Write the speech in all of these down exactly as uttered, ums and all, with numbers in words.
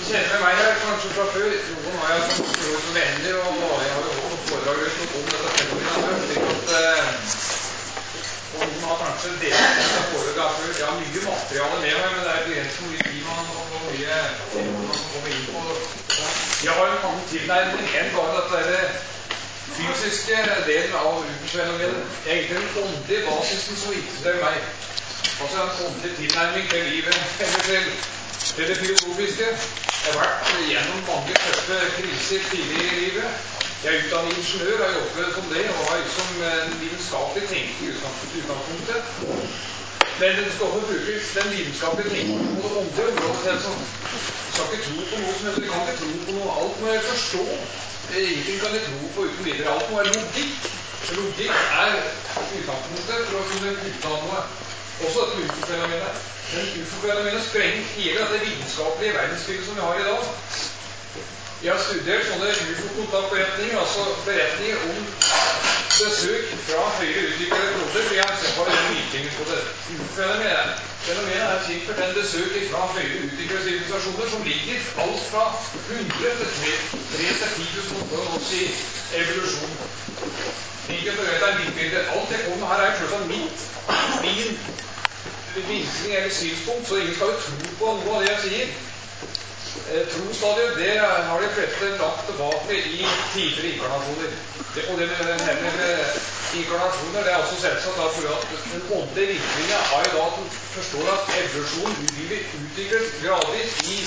kjenner meg her kanskje fra før. Noen har jeg som, som venner, og jeg har jo også foredrag om dette fenomenet, slik at eh, og noen har kanskje delt dette foredraget før. Jeg har mye materiale med meg, men det er begrenset hvor mye tid man og hvor mye man kan komme inn på. Jeg har en annen tilnærming enn bare dette fysiske delen av urfenomenet. Egentlig den åndelige basisen som viser seg meg. Altså en åndelig tilnærming til livet, eller til, til det filosofiske. Jeg har vært gjennom mange tøffe kriser tidligere i livet. Jeg er utdannet ingeniør, har jobbet som det, og har liksom en vitenskapelig tenkning i utgangspunktet. Men den skal også brukes den vitenskapelige tenkningen på det åndelige området selv, så jeg skal ikke tro på noe som helst. Jeg kan ikke tro på noe. Alt må jeg forstå. Ingenting kan jeg tro på uten videre. Alt må være logikk. Logikk er utgangspunktet for å kunne uttale noe. Også dette U F O-fenomenet. Men U F O-fenomenet sprenger hele det vitenskapelige verdensbildet som vi har i dag. Jeg har studert sånne U F O-kontaktberetninger, altså beretninger om besøk fra høyere utviklede kloder, for jeg har en virkning på det. U F O-fenomenet fenomenet er simpelthen besøk fra høyere utviklede sivilisasjoner som ligger alt fra hundre til tre til ti tusen for oss i evolusjon. Ikke for det er mitt bilde. Alt jeg kommer her er selvsagt mitt, min vinkling eller synspunkt, så ingen skal jo tro på noe av det jeg sier. Eh, Trostadiet, det har de fleste lagt tilbake i tidligere inkarnasjoner. Det, og det med inkarnasjoner, det er også selvsagt da, for at den åndelige vinklingen er jo da at du forstår at evolusjon utvikles gradvis i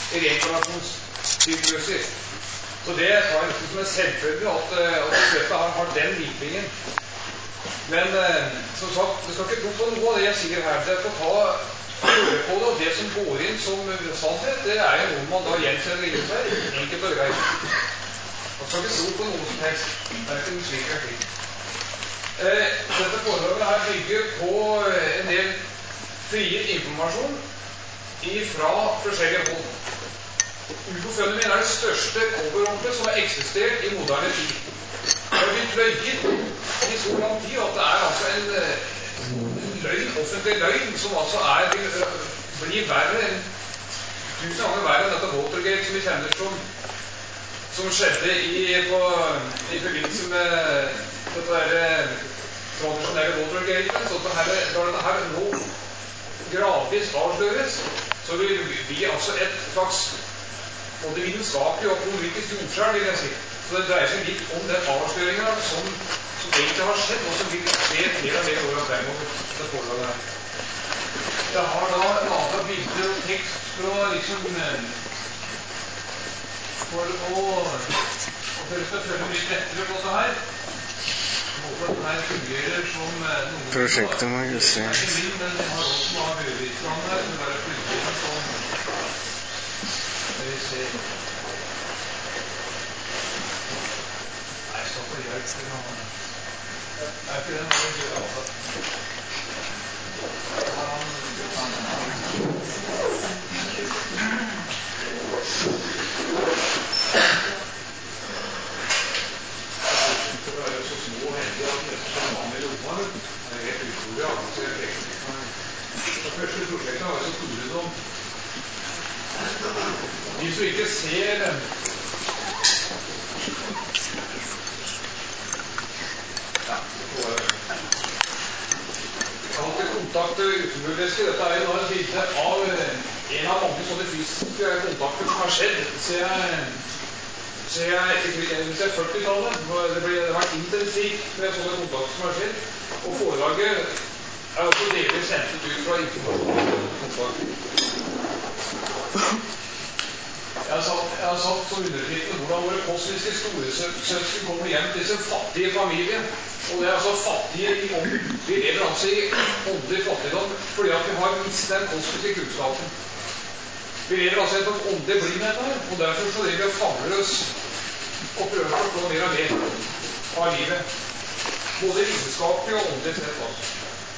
reinkarnasjonssykluser. Så det tar jeg som en selvfølge at, at de fleste har, har den vinklingen. Men eh, som sagt, du skal ikke tro på noe av det jeg sier her. Det får ta høre på det, og det som går inn som sannhet, det er jo noe man da gjenkjenner i seg, enkelt og greit. Man skal ikke tro på noe som helst. Det er ikke en slik ting. Eh, dette forholdet her bygger på en del frigitt informasjon fra forskjellige hold. U F O-fenomenet er det største coverordnet som har eksistert i moderne tid. Det har blitt løyet i så lang tid at det er altså en løgn, offentlig løgn, som altså er, blir verre enn tusen ganger verre enn dette Watergate som vi kjenner som, som skjedde i, på, i forbindelse med dette der, tradisjonelle Watergate. Så dette her, da dette her nå gradvis avsløres, så vil vi altså et slags både vitenskapelig og politisk jordskjelv, vil jeg si. Så det dreier seg litt om den avsløringen som, som egentlig har skjedd, og som vil skje mer og mer året fremover. Det forholdet her. Jeg har da laget bilder og tekst for å liksom for å og for å følge litt lettere på det her. Håper at det her fungerer som noen prosjektet må jo se. Men jeg har også noe av Bøveritsland her, som er flyttet som vi ser. Nei, så for hjelp til noen. Det er ikke den å gjøre altså. Det er jo så små og heldige at det er så mange rommer. Det er helt utrolig at det er det første prosjektet var så store som de som ikke ser dem. Ja, det var alltid kontakt utenbordlesker. Dette er jo da et bilde av en av mange sånne fysiske kontakter som har skjedd siden, siden førtitallet. Det har vært intensivt med sånne kontakter som har skjedd. Og foredraget er også delvis sendt ut fra informasjon. Jeg har sagt, jeg har sagt som undertittel hvordan våre kosmiske storesøsken kommer hjem til sin fattige familie. Og det er altså fattige i ånd. Vi lever altså i åndelig fattigdom fordi at vi har mistet den kosmiske kunnskapen. Vi lever altså i et åndelig blindhet her, og derfor så lever vi og famler oss og prøver å forstå mer og mer av livet. Både vitenskapelig og åndelig sett også.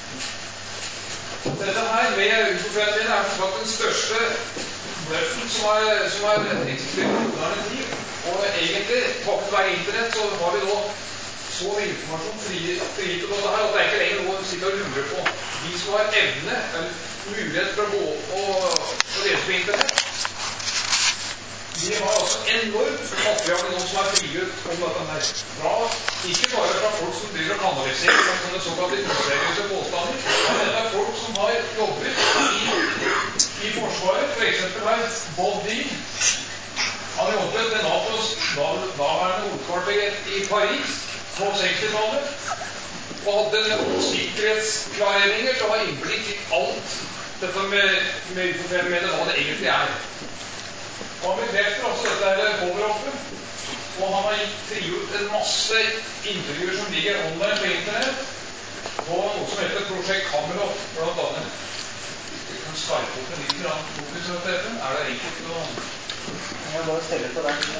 Dette her med U F O-fenomenet er som sagt den største bløffen som har, som har eksistert i moderne tid. Og egentlig, takket være internett, så har vi nå så mye informasjon frigitt på dette her, at det er ikke lenger noe å sitte og lure på. De som har evne, eller mulighet for å gå og, og lese på internett, vi har altså enormt materiale nå som er frigjort om dette her. Fra, ikke bare fra folk som driver og kanaliserer som sånne såkalte useriøse påstander, men dette er folk som har jobbet i, i Forsvaret. For eksempel her, Bob Dean. Han jobbet ved NATOs daværende hovedkvarter i Paris på sekstitallet. Og hadde sikkerhetsklareringer til å ha innblikk i alt dette med, med ufo-fenomenet, hva det egentlig er. Og han bekrefter også dette her hoveroppet, og han har frigjort en masse intervjuer som ligger online på internett, på noe som heter Prosjekt Kamerot, blant annet. Vi kan skarpe opp en litt grann fokus av dette. Er det enkelt å... Jeg bare steller på den.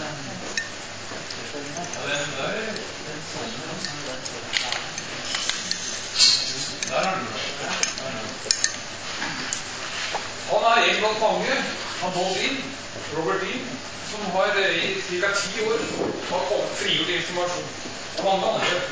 Ja, den der... Den sånne, den sånne. Der er den. Han er en blant mange, han Bob Dean, Robert Dean, som har i ca. ti år har kommet frigjort informasjon. Og mange andre.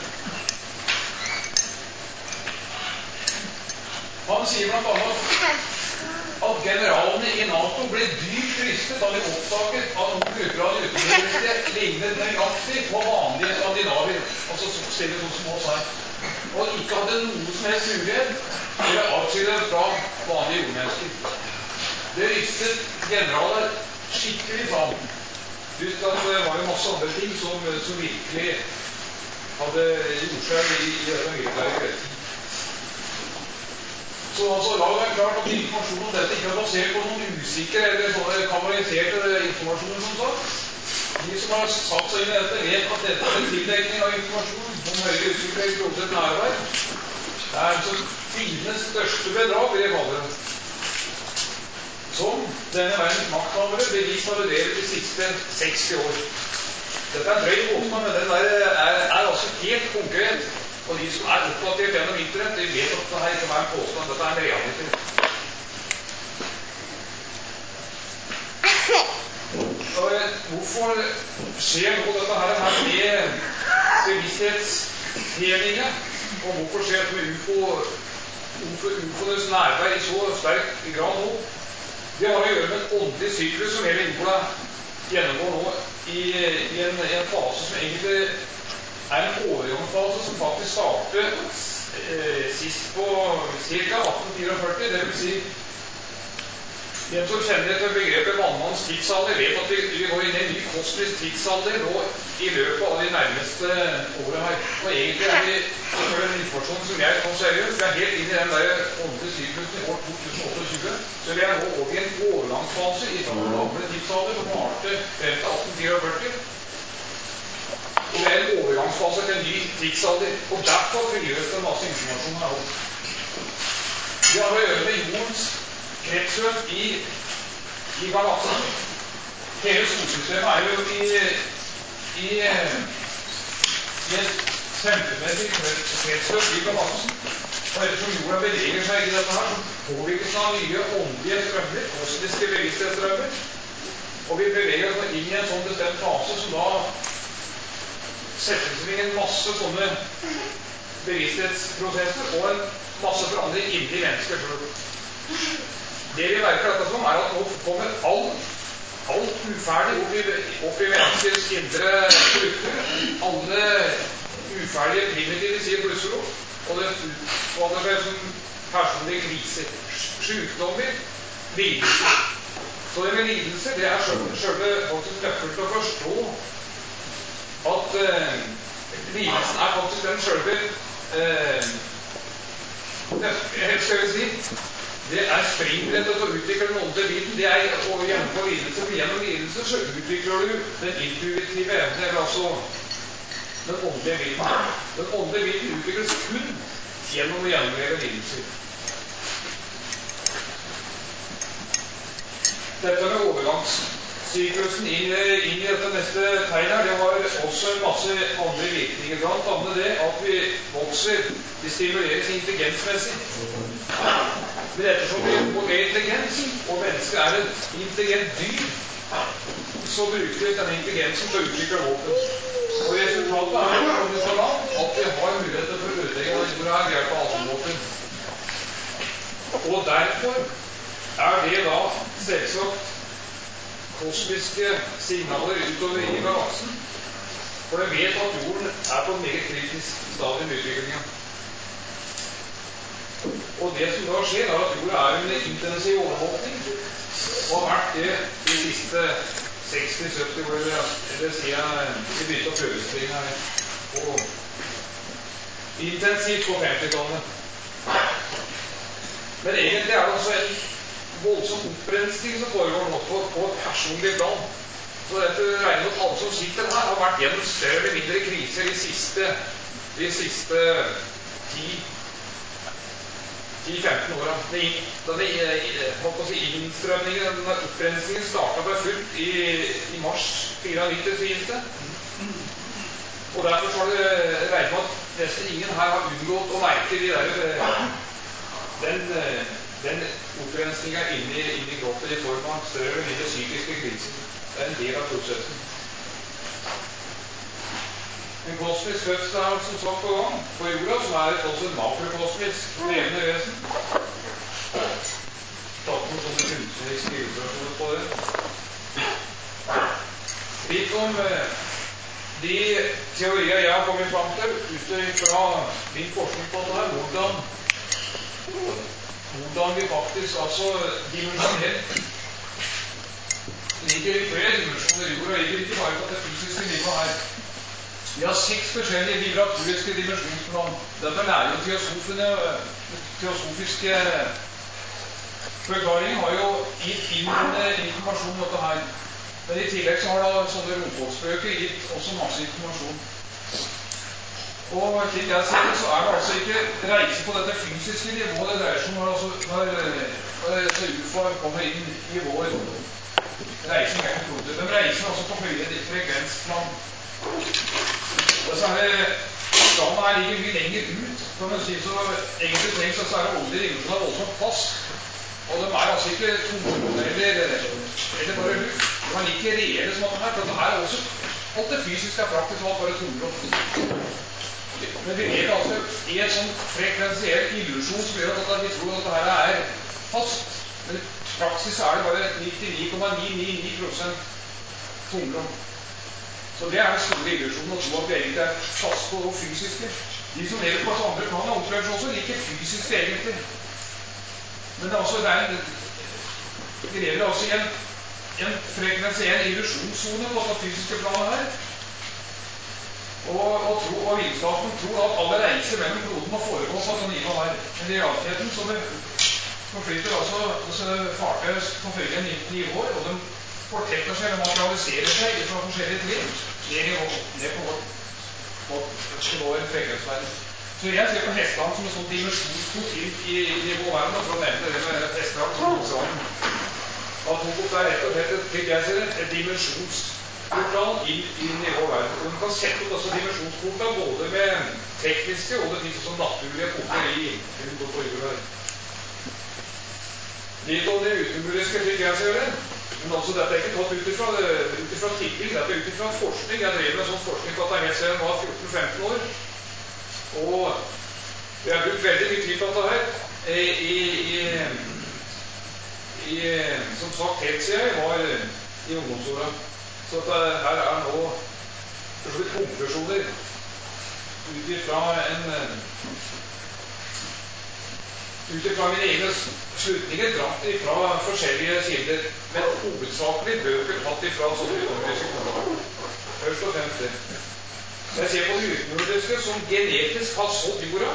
Han sier blant annet at generalene i NATO ble dyrt rystet da de oppdaget at noen grupper av utenriksministre lignet nøyaktig på vanlige skandinavier, altså stille sånn som oss her, og ikke hadde noe som helst mulighet til å avskille fra vanlige jordmennesker. Det rystet generaler skikkelig fram. Just at det var jo masse andre ting som, som virkelig hadde gjort seg i, i dette militære kretsen. Så altså, la det være klart at informasjon om dette ikke er basert på noen usikre eller sånne kanaliserte informasjoner som sagt. De som har satt seg inn i dette, vet at dette er en tildekning av informasjon om høyere utsikre eksplosivt nærvær. Det er altså fiendens største bedrag, vil jeg kalle det. Som denne verdens makthavere bevist har bedrevet de siste seksti år. Dette er en drøy påstand, men den der er, er altså helt konkret. Og de som er oppdatert gjennom internett, de vet at dette ikke er en påstand, dette er en realitet. Og hvorfor skjer nå dette her med bevissthetshevingen, og hvorfor skjer det med UFO, UFO, UFOs nærvær i så sterk grad nå? Det har å gjøre med en åndelig syklus som hele jorda gjennomgår nå i, i, en, i en fase som egentlig er en overgangsfase som faktisk startet eh, sist på ca. atten førtifire, det vil si den som kjenner til begrepet vannmanns tidsalder, vet at vi, vi går inn i en ny kosmisk tidsalder nå i løpet av de nærmeste årene her. Og egentlig er vi, for den informasjonen som jeg tar seriøst, vi er helt inn i den der åndelige syklusen i år to tusen åtteogtjue, så vi er nå over i en overgangsfase i den gamle tidsalder som varte frem til atten førtifire. Og det er en overgangsfase til en ny tidsalder, og derfor frigjøres det masse informasjon her også. Vi har å gjøre med jordens kretsløp i, i galaksen. Hele solsystemet er jo i, i, i et kjempemessig kretsløp i galaksen. Og ettersom jorda beveger seg i dette her, så påvirkes av nye åndelige strømmer, kosmiske bevissthetsstrømmer. Og vi beveger oss inn i en sånn bestemt fase som da setter seg en masse sånne bevissthetsprosesser og en masse forandring inni mennesker selv. Det vi merker dette som, er at nå kommer alt, alt uferdig opp i, opp i menneskets indre struktur. Alle uferdige primitive sier plusser opp, og det utvalger seg som personlige kriser, sykdommer, lidelser. Så det med lidelser, det er selv, selv faktisk nøkkelen til å forstå at eh, lidelsen er faktisk den selve eh, skal vi si, det er springbrettet til å utvikle den åndelige biten. Det er å gjennomføre lidelse, for gjennom lidelse så utvikler du den intuitive evne, eller altså den åndelige biten. Den åndelige biten utvikles kun gjennom å gjennomleve lidelser. Dette med overgangssyklusen inn, inn i dette neste tegn her, det har også masse andre virkninger. Blant annet det at vi vokser, vi stimuleres intelligensmessig. Men ettersom vi får intelligens, og mennesket er et intelligent dyr, så bruker vi denne intelligensen til å utvikle våpen. Og resultatet er jo kommet så langt at vi har muligheter for å ødelegge av jorda her ved hjelp av atomvåpen. Og derfor er det da selvsagt kosmiske signaler utover i galaksen. For de vet at jorden er på et meget kritisk stadium i utviklingen. Og det som da skjer, er at jorda er under intensiv overvåkning, og har vært det de siste seksti til sytti år, eller siden vi begynte å prøvespringe her, og intensivt på femtitallet. Men egentlig er det også en voldsom opprensning som foregår nå på, på et personlig plan. Så dette regner med at alle som sitter her, har vært gjennom større eller mindre kriser de siste, de siste ti til femten åra. Denne si, innstrømningen, denne opprensningen startet på fullt i, i mars nittito fire. Og derfor har det regnet med at nesten ingen her har unngått å merke de der, den, den opprensningen inni, inni kroppen i form av større eller mindre psykiske kriser. Det er en del av prosessen. En kosmisk fødsel er som sagt på gang på jorda, som er også en makrokosmisk levende vesen. Tatt noen sånne kunstneriske illustrasjoner på det. Litt om eh, de teorier jeg har kommet fram til ut fra min forskning på det her, hvordan, hvordan vi faktisk altså dimensjonelt ligger i flere dimensjoner. Jorda ligger ikke bare på det fysiske nivået her. Vi har seks forskjellige vibratoriske dimensjonsplan. Dette lærer jo teosofene, teosofiske forklaringer har jo gitt innrende informasjon om dette her. Men i tillegg så har da sånne romfolksbøker gitt også masse informasjon. Og slik jeg ser det, så er det altså ikke reise på dette fysiske nivået det dreier seg om altså, når, når U F O kommer inn i vår reising her til kloden. De reiser også på høyere frekvensplan. Disse her planene her ligger mye lenger ut, kan man si, så egentlig trengs så er det olje i dimensjonen voldsomt fast, og de er altså ikke tomme eller, eller bare luft. De er ikke reelle som dette her, for dette er også alt det fysiske er praktisk alt bare tomrom. Men vi lever altså i en sånn frekvensiell illusjon som gjør at vi tror at dette her er fast, men i praksis er det bare nittini komma ni ni ni prosent tomrom. Så det er den store illusjonen å tro at vi egentlig er fast på det fysiske. De som lever på et andre plan opplever seg også like fysisk egentlig. Men det er også der, vi lever altså i en, en frekvensiell illusjonszone på det fysiske planet her. Og, og, tro, og vitenskapen tror at alle reiser mellom kloden må foregå på sånn nivå her. Men i realiteten så, så flytter altså, altså fartøy på forskjellige nivåer, og de fortetter seg og materialiserer seg fra forskjellige trinn ned, ned på vårt, vårt vår frekvensverden. Så jeg ser på hestene som en sånn dimensjonskort inn i nivåverden, for å nevne det med hestene som hovedsvaren. At hovedkort er rett og slett, slik jeg ser det, et dimensjonsportal inn i nivåverden. Og man kan sette opp også dimensjonsportal både med tekniske, og det finnes også naturlige porter i rundt på jorda. Litt om det utenburiske, slik jeg ser det. Men også dette er ikke tatt ut ifra, ut ifra tipping, dette er ut ifra forskning. Jeg driver med sånn forskning på at det er helt siden jeg var fjorten femten år. Og jeg har brukt veldig mye tid på dette her. I, i, i, som sagt, helt siden jeg var i ungdomsåra. Så at det her er nå konklusjoner ut ifra en ut ifra mine egne slutninger dratt ifra forskjellige kilder, men hovedsakelig bøker tatt ifra sånne utennordiske kontakter. Først og fremst det. Jeg ser på de utennordiske som genetisk har sådd jorda.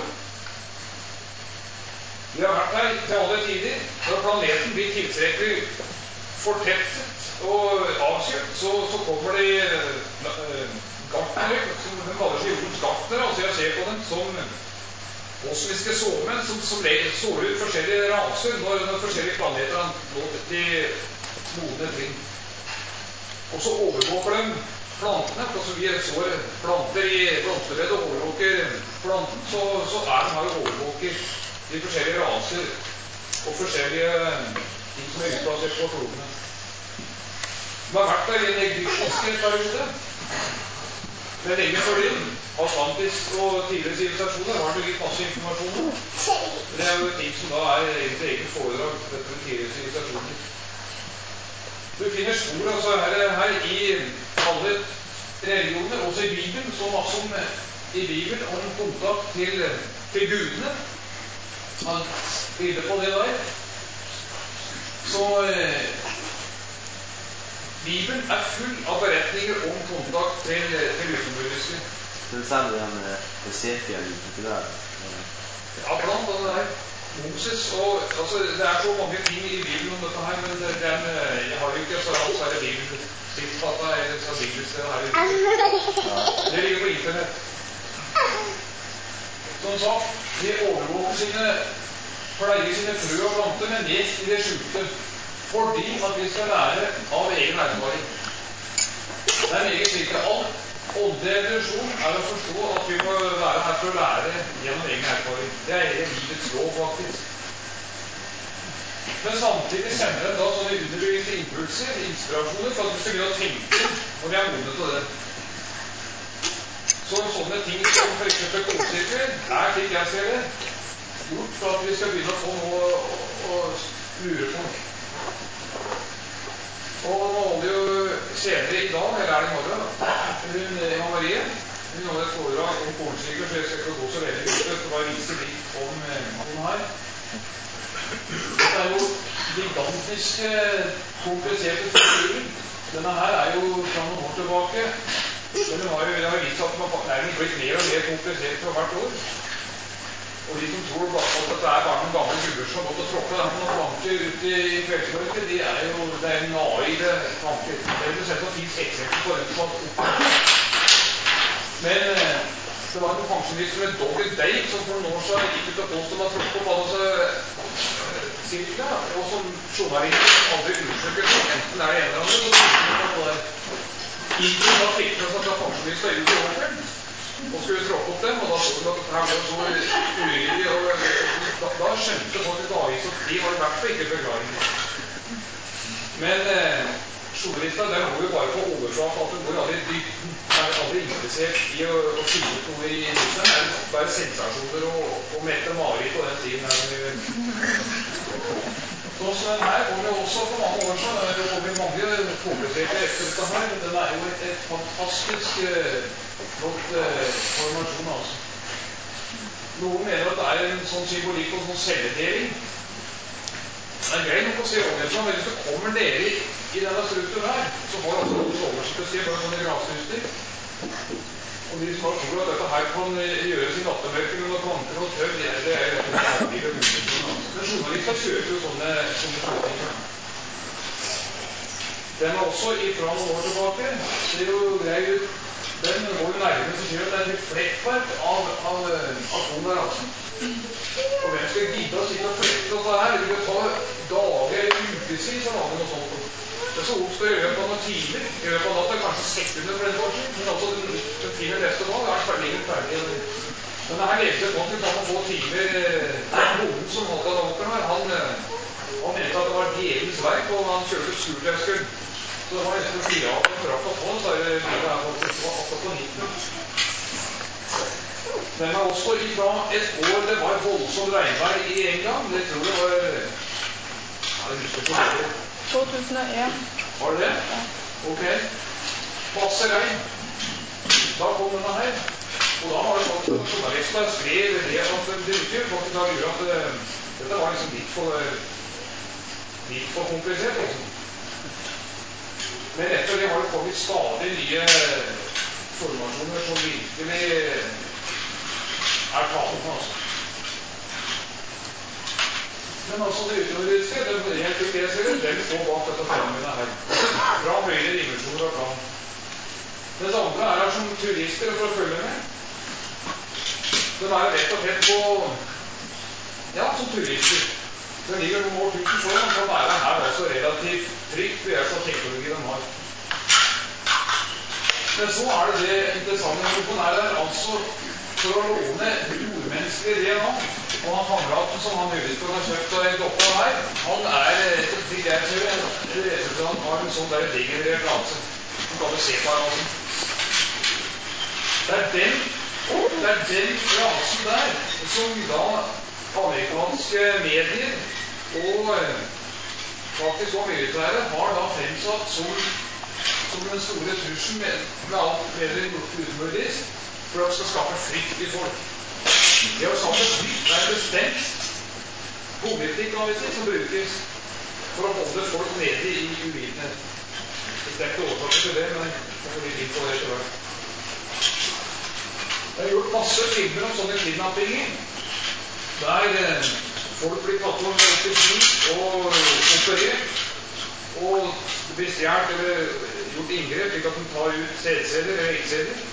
De har vært her til alle tider. Når planeten blir tilstrekkelig fortettet og avkjøpt, så, så kommer det uh, gartnere, som de kaller seg jordens gartnere. Altså jeg ser på dem som kosmiske såmenn som, som sår ut forskjellige raser når, når forskjellige planeter har nådd til modne trinn. Og så overvåker de plantene. Altså vi sår planter i blomsterbedet og overvåker planten, så, så er de her og overvåker de forskjellige raser og forskjellige ting som er utplassert på klodene. De har vært der i en egyptiske periode. Men lenge før din, Atlantis og tidligere sivilisasjoner har det gitt masse informasjon. Det er jo ting som da er egentlig eget foredrag, dette med tidligere sivilisasjoner. Du finner spor altså her, her i alle religioner, også i Bibelen, så masse om i Bibelen om kontakt til, til gudene. Man bilder på det der. Så eh, Bibelen er full av beretninger om kontakt til, til utenbordiske. Men særlig den Esekiel, ikke det? Ja, blant annet der. Moses og, altså, det er så mange ting i Bibelen om dette her, men den, jeg har jo ikke så langt så er det Bibelen stiftfatta, eller så bibelsted her i Bibelen. Det ligger på internett. Som sagt, de overvåker sine, pleier sine frø og planter, men ned i det skjulte, fordi at vi skal lære av egen erfaring. Det er meget slik at alt åndelig evolusjon er å forstå at vi må være her for å lære gjennom egen erfaring. Det er hele livets lov, faktisk. Men samtidig sender den da sånne underbevisste impulser, inspirasjoner, for at vi skal begynne å tenke når vi er modne til det. Så sånne ting som for eksempel konsekvenser er, slik jeg ser det, gjort for at vi skal begynne å få noe å, å lure på. Og nå holder jo senere i dag, eller er det i morgen, hun Eva Marie, hun hadde et foredrag om kornsykler, så jeg skal ikke gå så veldig ut, det var vise litt om hun her. Dette er jo gigantiske, kompliserte strukturer. Denne her er jo fra noen år tilbake, men det har jo, det har vist at man er blitt mer og mer komplisert for hvert år. Og de som tror at dette er bare noen gamle gubber som har gått og tråkket der med noen planker ute i kveldsmørket, de er jo, det er naive tanker. Det er jo sett at det finnes eksempler på den som har Men eh, det var en pensjonist med Doggy Dave som for noen år siden gikk ut og påstod om at tråkket opp hadde seg sirkler, og som journalister aldri undersøker så enten er det ene eller andre, så tråkker man på det. Ikke da fikk man seg at pensjonister ut i åkeren, og skulle tråkke opp dem, og da så vi at her ble så uryddig, og da, da skjønte folk et avvis at de var i hvert fall ikke forklaringer. Men eh, journalister, der går jo bare på overflaten, at de går aldri i dybden, er aldri interessert i å, å finne ut noe i dybden, det er bare sensasjoner og, og mette Marit på den tiden her. Så sånn her kommer jo også for mange år siden, det kommer mange kompliserte etter dette her, men den er jo et, et fantastisk eh, flott eh, formasjon, altså. Noen mener at det er en sånn symbolikk og sånn celledeling. Det er greit nok å se overheten, men hvis du kommer nede i, i denne strukturen her, så har altså noen oversikt å se bare sånne gravstuster. Og de som har tror at dette her kan gjøres i nattemørker med noen planter og tøv, det er det er rett og slett alltid og mulig. Men journalister kjøper jo sånne, sånne slutninger. Den er også ifra noen år tilbake. Det er jo grei ut. Den går jo nærmere til at det er et flekkverk av, av atomer, altså. Og hvem skal gidde å sitte og flekke dette her? Det vil ta dager eller ukevis å lage noe sånt. Det så oppstår i løpet av noen timer. I løpet av natta kanskje sekunder for den forskning. Men altså den, den finner neste dag, er ferdig ferdig. Men det her levde et godt ut av å få timer. Bonden som hadde den åkeren her, han, han mente at det var djevelens verk, og han kjørte skurtøsken. Så det var nesten å fire av og frakk av på, så er det livet her faktisk var akkurat på nitten. Den er også ifra et år det var voldsomt regnvær i England. Det tror jeg var ja, det husker ikke det. to tusen og en. Var det det? Ja. Ok. Masse regn. Da kom denne her. Og da var det faktisk at journalister skrev det at det bruker faktisk da gjør at uh, dette var liksom litt for litt for komplisert, liksom. Men etter det har det kommet stadig nye formasjoner som virkelig er tatt på, altså. Men altså det utenriske, det helt ikke jeg ser det, den står bak dette fenomenet her. Fra høyere dimensjoner og plan. Det andre er her som turister for å følge med. Den er rett og slett på, ja, som turister. Den ligger noen år tusen foran, så den er her også relativt trygt ved hjelp av teknologi den har. Men så er det det interessante når den er der, altså for å låne urmenneskelig D N A. Og han kameraten som han Høyrestorn har kjøpt av en doppe her, han er, slik jeg ser det, resultat av en sånn der degenerert rase. Han kan jo se på her, altså. Det er den, det er den rasen der som da amerikanske medier og faktisk og militæret har da fremsatt som, som den store trusselen med, med alt mer utenmørdis for at det skal skape frykt i folk. Det å skape frykt er bestemt politikk som brukes for å holde folk nede i uvitenhet. Bestemte årsaker til det, men jeg får litt inn på det etter hvert. Det er gjort masse filmer om sånne kidnappinger, der eh, folk blir tatt om opp i fly og operert, og det blir stjert eller gjort inngrep, slik at de tar ut sædceller eller eggceller.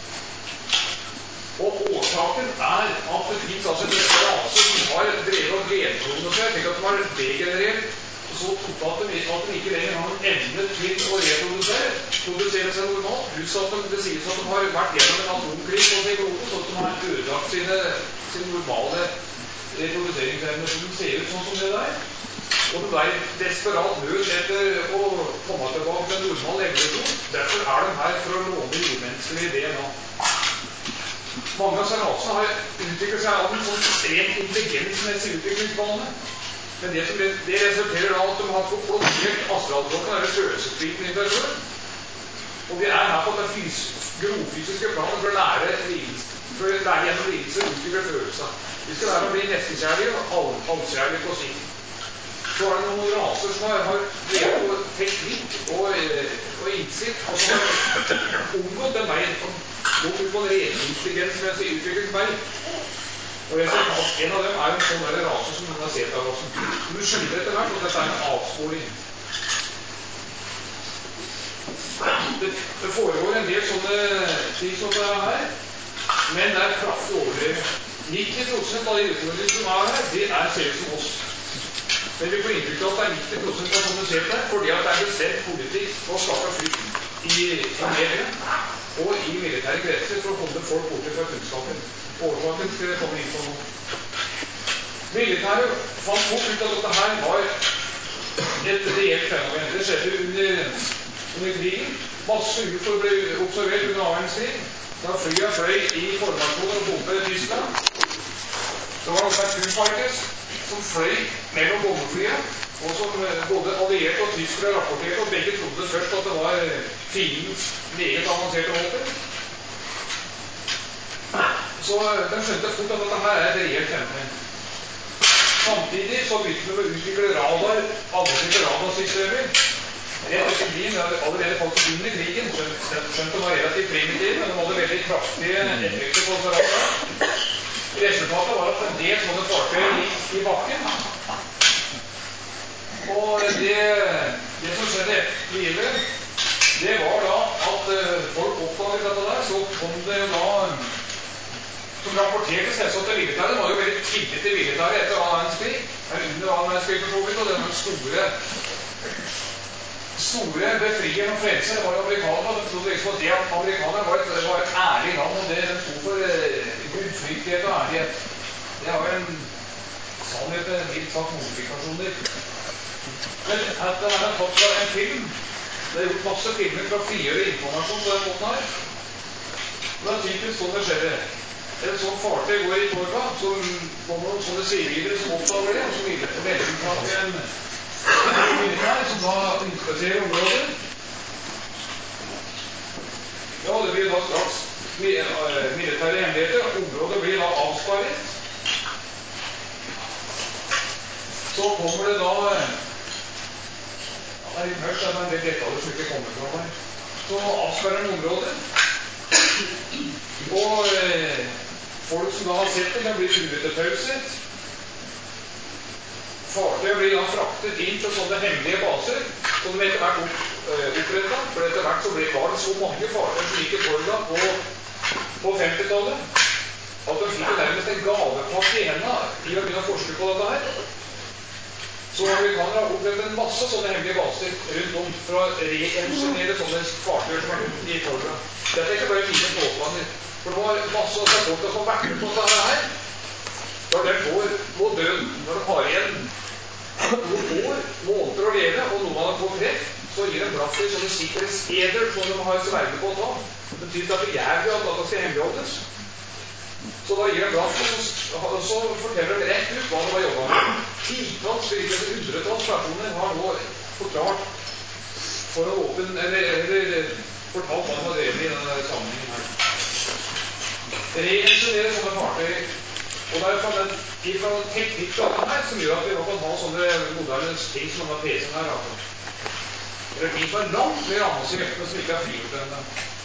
Og årsaken er at det finnes altså en rase som har drevet og genklonene seg, slik at de har degenerert så totalt at de, at de ikke lenger har noen evne til å reprodusere produsere seg normalt, pluss at de, det sies at de har vært gjennom en atomkrig på sin klode, så at de har ødelagt sine, sine normale reproduseringsevner, som de ser ut sånn som det der. Og de er desperat nød etter å komme tilbake til en normal evolusjon. Derfor er de her for å låne jordmenneskelig D N A. Mange av disse rasene har utviklet seg av en sånn ekstremt intelligensmessig utviklingsbane. Men det, som det, det resulterer da at de har fått blokkert astralklokken, eller følelsesbiten i seg selv. Og vi er her på det grovfysiske planet for å lære lidelse, for å lære gjennom lidelse og utvikle følelser. Vi skal lære å bli nestekjærlige og allkjærlige på sikt. Så er det noen raser som har, har drevet på teknikk og, og innsikt, og som har omgått den veien, og gått ut på en renintelligensmessig utviklingsvei. Og jeg ser at en av dem er en sånn der rase som noen har sett av oss. Du skjønner etter hvert at dette er en avsporing. Det, det foregår en del sånne ting som det er her, men det er kraftig overdrevet. nitti prosent av de utfordringene som er her, det er ser ut som oss. Men vi får inntrykk av at det er nitti prosent av sånne ser der, fordi at det er bestemt politikk å skape frykt i media og i militære kretser for å holde folk borte fra kunnskapen. Årsaken skal jeg komme inn på nå. Militæret fant fort ut at dette her var et reelt fenomen. Det skjedde under, under krigen. Masse U F O-er ble observert under annen verdenskrig. Da flyet fløy i formasjon og bombet Tyskland. Det var noe Foo Fighters som fløy mellom bombeflyet, og som både allierte og tyskere rapporterte, og begge trodde først at det var fiendens meget avanserte våpen. Så de skjønte fort at dette her er et reelt fenomen. Samtidig så begynte de å utvikle radar, avanserte radarsystemer. Rett etter krigen, det hadde allerede faktisk under krigen, skjønt, skjønt de var relativt primitive, men de hadde veldig kraftige effekter på seg radar. Resultatet var at en del sånne fartøy gikk i bakken. Og det, det som skjedde videre, det var da at folk oppdaget dette der, så kom det da som rapporterte seg så til militæret. Det var jo veldig tidlig til militæret etter annen verdenskrig, eller under annen verdenskrig for så vidt, og det var store store befrier og frelser. Det var jo amerikanere, og de trodde liksom at det at amerikanere var et, var et ærlig land, og det de sto for eh, gudfryktighet og ærlighet. Det var jo en sannhet med mildt sagt modifikasjoner. Men at det her er tatt fra en film, det er gjort masse filmer for å frigjøre informasjon på den måten her. Det er typisk sånn det skjedde. En sånn fartøy går i torga, så kommer noen sånne sivilere som oppdager det, og så velger de en militær som da inspiserer området. Ja, det blir da straks militære hemmeligheter. Området blir da avsparet. Så kommer det da ja, det er litt mørkt, det er en del detaljer som ikke kommer fra meg. Så avsparer den området. Og eh, folk som da har sett det, kan bli truet til taushet. Fartøy blir da fraktet inn til sånne hemmelige baser, som de etter hvert opprettet. For etter hvert så ble det så mange fartøy som gikk i torga på, på femtitallet, at de fikk nærmest en gavepakke i hendene i å begynne å forske på dette her. Så amerikanere har opprettet en masse sånne hemmelige baser rundt om for å re-engineere sånne fartøy som er gjort i torga. Dette er ikke bare mine påstander, for det var masse av folk som har vært med på dette her. Da de får må døden, når de har igjen noen år, måneder å leve, og noen av dem får kreft, så gir de blaff i sånne sikkerhetseder som de har sverget på å ta. Det betyr at det er jævlig at dette skal hemmeligholdes. Så da gir de blatt, og så forteller de rett ut hva de har jobbet med. Titalls, virkelig hundretalls personer har nå forklart for å åpne, eller, eller fortalt hva de har drevet i denne sammenhengen her. Reinsenere sånne fartøy, og det er fra den, fra den teknikkplanen her som gjør at vi nå kan ha sånne moderne ting som denne P C-en her. Altså. Det er ting som er langt mer avansert, men som ikke er frigjort ennå.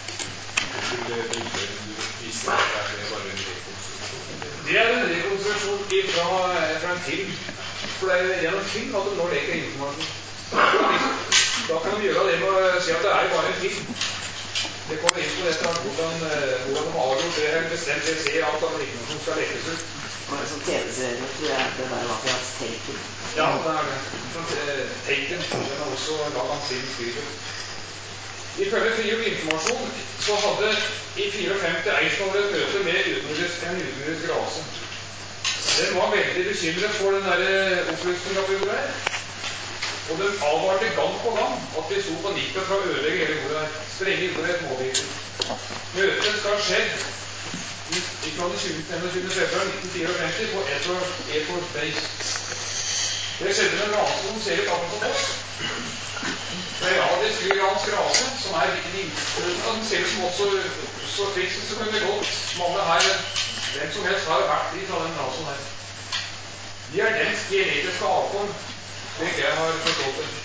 Det er en rekonstruksjon fra, fra en film. For det er gjennom film at du nå leker informasjon. Da kan du gjøre det med å si at det er bare en film. Det kommer inn på dette hvordan, hvordan de har gjort det her bestemt det ser at det ikke noe som skal lekkes ut. Og som T V-serie tror jeg det der var fra Taken. Ja, det er det. Taken, den har også laget en film skrivet. Ifølge frigjort informasjon så hadde i femtifire Eidsvoll et møte med utenriks, en utenriks rase. Den var veldig bekymret for den der opplysningen vi gjorde her. Og den avvarte gang på gang at vi sto på nippet fra å ødelegge hele jorda her. Strenge ord et målviktig. Møtet skal ha skjedd i femogtjuende februar nitten femtifire på Air Force Base. Det skjedde med en rase som ser ut akkurat som oss. Det er radisk iransk rase, som er den ser ut som også så frisk som kunne gått. Mange her, hvem som helst har vært i fra den rasen her. De er dens genetiske avkom, slik jeg har forstått det.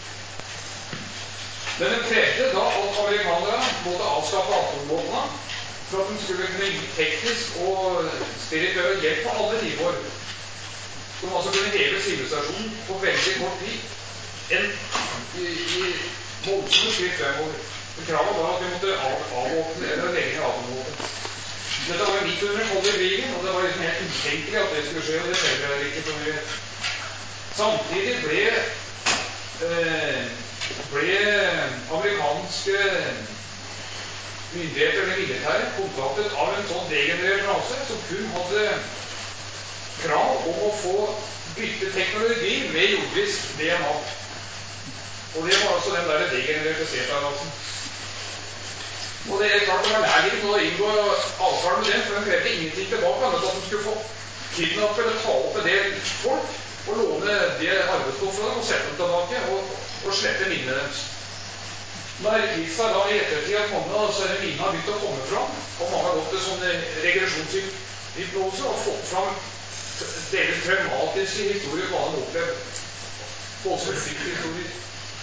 Men den krevde da at amerikanere måtte avskaffe atomvåpnene for at de skulle kunne gi teknisk og spirituell hjelp på alle nivåer. Som altså kunne heve sivilisasjonen på veldig kort tid enn i, i voldsomme skritt fremover. Men kravet var at vi måtte av, avvåpne eller legge ned atomvåpen. Dette var midt under kolde krigen, og det var liksom helt utenkelig at det skulle skje, og det skjedde ikke så mye. Samtidig ble, eh, ble amerikanske myndigheter eller militære kontaktet av en sånn degenerert rase som kun hadde krav om å få bytte teknologi med jordisk D N A. Og det var altså den der degenererte Zeta-rasen. Og det er klart det var nærliggende å inngå avtale med dem, for den krevde ingenting tilbake, annet at de skulle få kidnappe eller ta opp en del folk og låne det arbeidsstoffet og sette dem tilbake og, og slette minnene deres. Når det viste seg da i ettertid at mange av disse minnene har begynt å komme fram, og mange har gått til sånne regresjonshypnose og fått fram deres traumatiske historier på hva de opplevde. Voldsomme frykthistorier.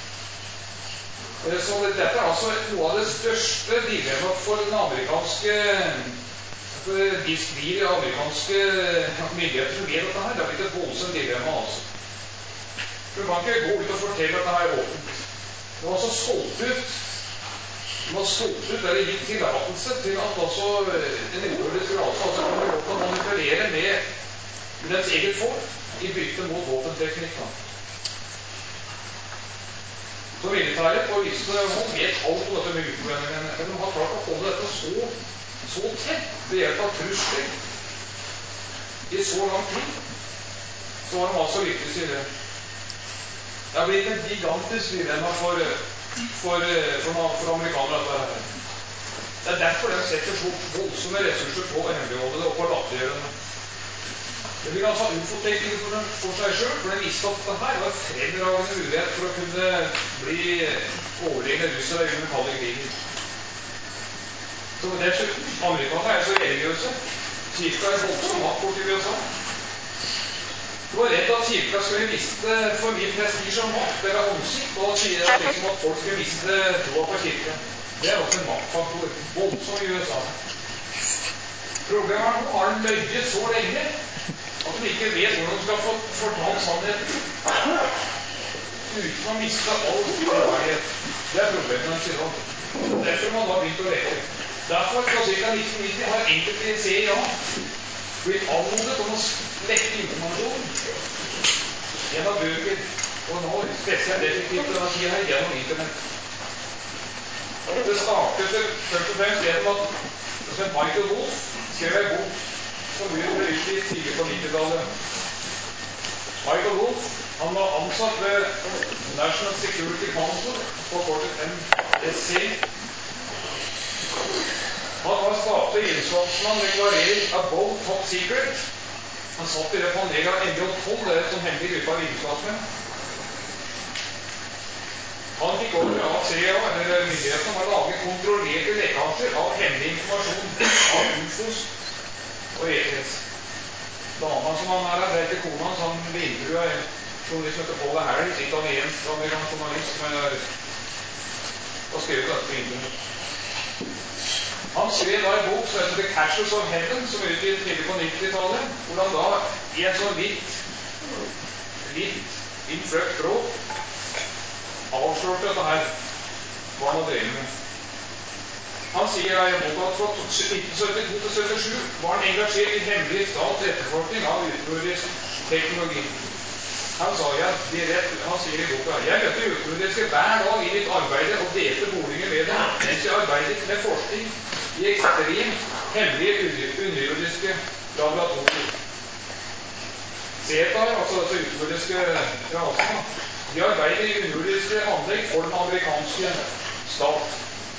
Så dette er altså noe av det største dilemmaet for den amerikanske for de skriver amerikanske myndigheter som vet dette her. Det har blitt et voldsomt dilemma altså. For man kan ikke gå ut og fortelle at det her er åpent. Det var altså solgt ut det var solgt ut der det gikk tillatelse til at også en utenriks rase altså kunne lov til å manipulere med dens eget folk i bytte mot våpenteknikk. Så militæret på visse hold vet alt om dette med utbrenningen, men de har klart å holde dette så, så tett ved hjelp av trusler i så lang tid. Så har de altså lykkes i det. Det har blitt en gigantisk dilemma for, for, for, for amerikanere dette her. Det er derfor de setter så voldsomme ressurser på hemmeligholdet og på latterliggjørende. Det vil altså ha ufotekninger for, for seg selv, for de visste at dette her var fremragende mulighet for å kunne bli overlegne russere under kalde krigen. Så dessuten, amerikanere er så religiøse. Kirka er voldsom makt bort i U S A. Du var redd at kirka skulle miste for mye prestisje og makt eller ansikt, og sier at, liksom at folk skulle miste troa på kirka. Det er også en maktfaktor, voldsom i U S A. Problemet er nå har den løyet så lenge at de ikke vet hvordan de skal få fortalt sannheten uten å miste all troverdighet. Det er problemet sier han. Derfor man da begynt å leke. Derfor fra ca. nitten nitti har enkelte i C I A blitt anmodet om å lekke informasjon gjennom bøker, og nå spesielt effektivt denne tiden her gjennom internett. Det startet først og fremst gjennom at Michael Wolff skrev en bok som ble utgitt tidlig på nittitallet. Michael Wolff, han var ansatt ved National Security Council på fortet N S C. Han var at Gilsvansmann deklarerer about top secret. Han satt i det panelet av M J tolv, det er en sånn hemmelig gruppe av vitenskapsmenn. Han fikk ordre av C I A, eller myndighetene, om å lage kontrollerte lekkasjer av hemmelig informasjon av U F Os og E T S. Dama som han er, det er ikke kona hans, han ble intervjuet av en journalist som heter Paul Harris, italiensk amerikansk journalist som er, har skrevet dette på internett. Han skrev da en bok som heter The Castles of Heaven, som er utgitt tidlig på nittitallet, hvor han da i en sånn litt, litt innfløkt språk avslørte dette her, hva han har drevet med. Han sier da i en bok at fra nitten syttito til syttisju var han engasjert i hemmelig stats etterforskning av utenrisk teknologi. Han sa ja, direkt, han sier i boka, jeg møtte utenriske hver dag i mitt arbeid og delte boliger med dem, mens jeg arbeidet med forskning i ekstremt hemmelige underjordiske laboratorier. CETA, altså disse utenriske rasene, de arbeider i underjordiske anlegg for den amerikanske stat.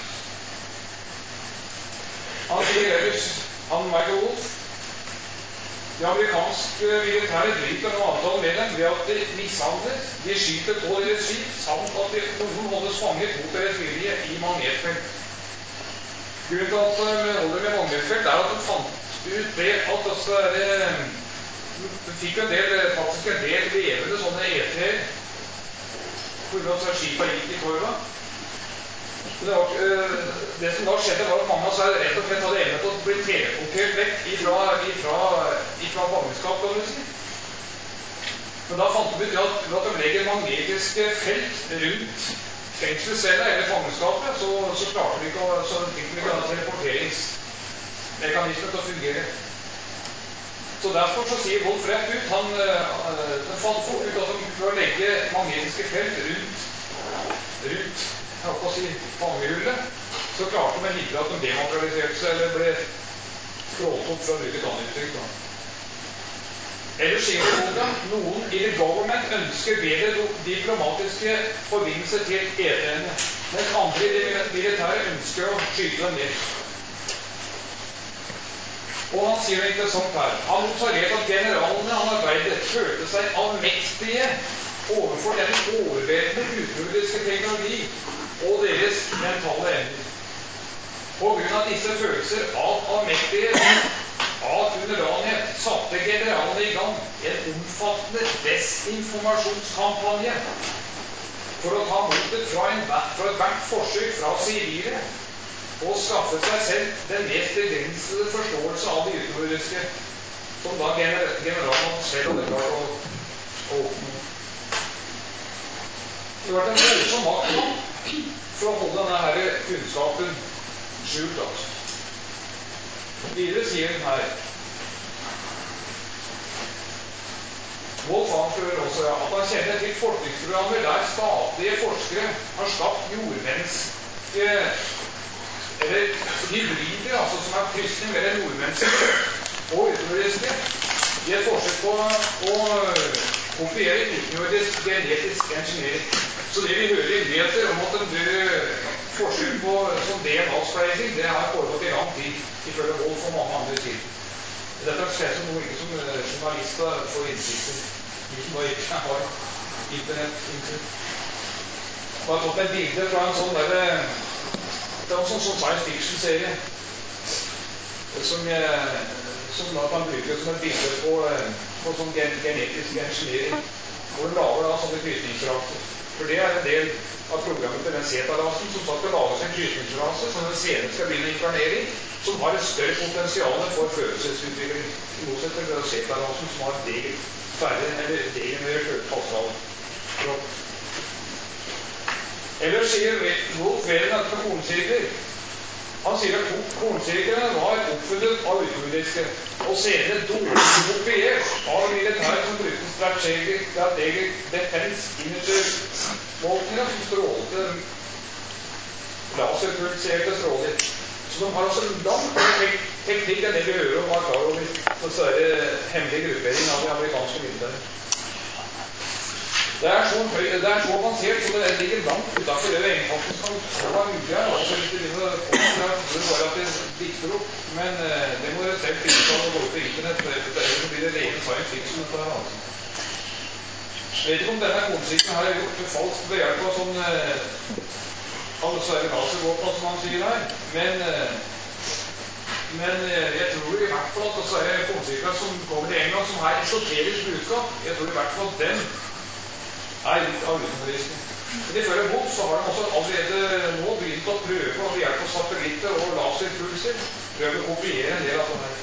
Han sier ellers, han Michael Wolff, de amerikanske militære bryter noe avtale med dem ved at de mishandles, de skyter på deres skip, samt at de, noen holdes fanget mot deres vilje i magnetfelt. Grunnen til at de holder med magnetfelt er at de fant ut det at altså er det, de fikk en del, faktisk en del levende sånne E T-er, hvor altså skipet gikk i torva. Det, var, det som da skjedde var at mange av seg rett og slett hadde evnet å bli teleportert vekk ifra, ifra, ifra fangenskap, kan du si. Men da fant de ut at ved at de legger magnetiske felt rundt fengselscella eller fangenskapet, så, så klarte de ikke å, så fikk de ikke ha teleporteringsmekanismen til å fungere. Så derfor så sier Wolff rett ut, han, han fant fort ut at de bør legge magnetiske felt rundt, rundt jeg håper å si, fangehullet, så klarte de å hindre at de dematerialiserte seg eller ble strålt opp fra å bruke et annet uttrykk. Ellers sier det boka, noen i the government ønsker bedre diplomatiske forbindelser til E T-ene, mens andre i det militære ønsker å skyte dem ned. Og han sier det interessant her. Han observerte at generalene han arbeidet følte seg avmektige overfor den overveldende utenriske teknologi og deres mentale evner. På grunn av disse følelser av avmektighet, av underdanighet, satte generalene i gang en omfattende desinformasjonskampanje for å ta motet fra, en, fra et hvert forsøk fra sivile og skaffe seg selv den mest begrensede forståelse av det utenriske, som da gener generalen selv hadde klart å, å oppnå. Det har vært en voldsom makt for å holde denne her kunnskapen skjult. Altså. Videre sier den her Wolff anfører også ja, at han kjenner til forskningsprogrammer der statlige forskere har skapt jordmenneske eller hybrider, altså som er krysning mellom nordmenneske og utenriske, i et forsøk på å kopiere utenrisk genetisk engineering. Så det vi hører i nyheter om at det blir forsøk på som D N A-spleising, det har foregått i lang tid, ifølge Wolff og mange andre tid. Dette skjer som noe ikke som journalister får innsikter, de som da ikke har internett-innsikt. Jeg har tatt et bilde fra en sånn der det er også en sånn science fiction-serie som, som da kan brukes som et bilde på, på sånn gen genetisk engineering, hvor du lager da sånne krysningsraser. For det er en del av programmet til den CETA-rasen som skal lage en krysningsrase som den senere skal bli en inkarnering som har et større potensial for følelsesutvikling, i motsetning til den CETA-rasen som har degen færre eller degen med fasthalskropp. Ellers sier Wolff ved dette med kornsirkler. Han sier at kornsirklene var oppfunnet av utenriske, og senere dårlig kopiert av militære som brukte strategic defense imager-våpnere som strålte laserpulserte stråler. Så de har altså langt mer teknikk enn det vi hører om var klar over så er det hemmelig gruppering av de amerikanske militære. Det er så, høy, det er så avansert, så det ligger langt utenfor det det egentlig faktisk kan få mulig her. Altså, hvis det begynner å få det, så er det bare at det dikter opp. Men eh, det må dere selv finne ut av å gå ut på internett, ellers så blir det rene science fiction. Dette her, altså. Jeg vet ikke om denne kornsikten her er gjort falskt ved hjelp av sånn eh, alle svære laservåpen, som han sier her. Men, eh, men eh, jeg tror i hvert fall at disse er kornsikter som kommer til England, som har esoterisk budskap. Jeg tror i hvert fall at den er litt av utenriksken. Men ifølge bok så har de også allerede nå begynt å prøve å ved hjelp av satellitter og laserpulser prøve å kopiere en del av det her.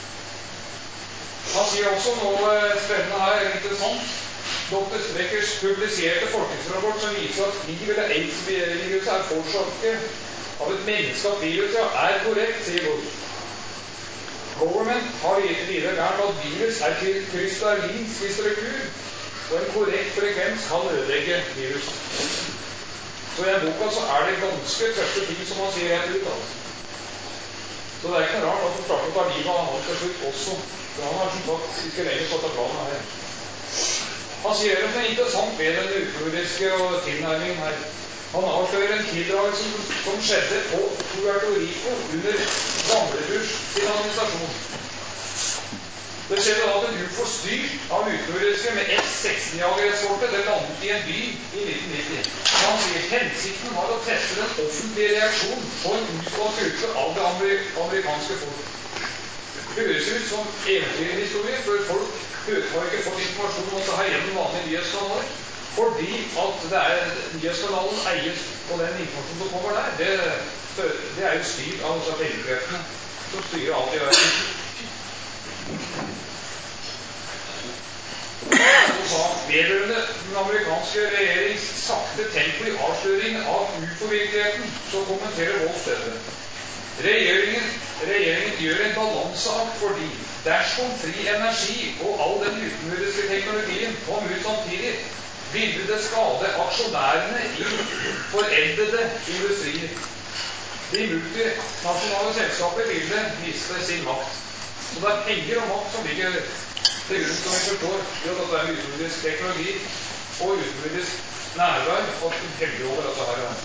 Han sier også noe spennende her, interessant. doktor Streckers publiserte forskningsrapport som viser at hiv eller AIDS-viruset er forårsaket av et menneskeskapt virus, ja, er korrekt, sier Wood. Government har videre lært at virus er krystallinsk i struktur, og en korrekt frekvens kan ødelegge virus. Så i en boka så er det ganske tøffe ting som man sier rett ut. Altså. Så det er ikke noe rart at han starter å ta livet av han til slutt også. For han har som sagt ikke lenger fått av planen her. Han sier det som er interessant ved den uteordiske og tilnærmingen her. Han avslører en tildragelse som, som skjedde på Puerto Rico under gamle Bush sin administrasjon. Det skjedde da at en U F O styrt av utenordiske med F seksten-jagereskorte det landet i en by i nitten nitti. Han sier hensikten var å teste den offentlige reaksjon på en utvalgt gruppe av det amerikanske folk. Det høres ut som eventyrhistorie, for folk har ikke fått informasjon om dette her gjennom vanlige nyhetskanaler, fordi at det er nyhetskanalen eies på den informasjonen som kommer der. Det, det er jo styrt av disse pengekreftene som styrer alt i verden. Så sa vedrørende den amerikanske regjerings sakte tempo i avsløringen av U F O-virkeligheten, så kommenterer Wolf dette. Regjeringen, regjeringen gjør en balanseakt fordi dersom fri energi og all den utenriske teknologien kom ut samtidig, ville det skade aksjonærene i foreldede industrier. De multinasjonale selskaper ville miste sin makt. Så det er penger og makt som ligger til grunn, som vi forstår, i at dette er utenrisk teknologi og utenrisk nærvær og hemmeligholder dette her.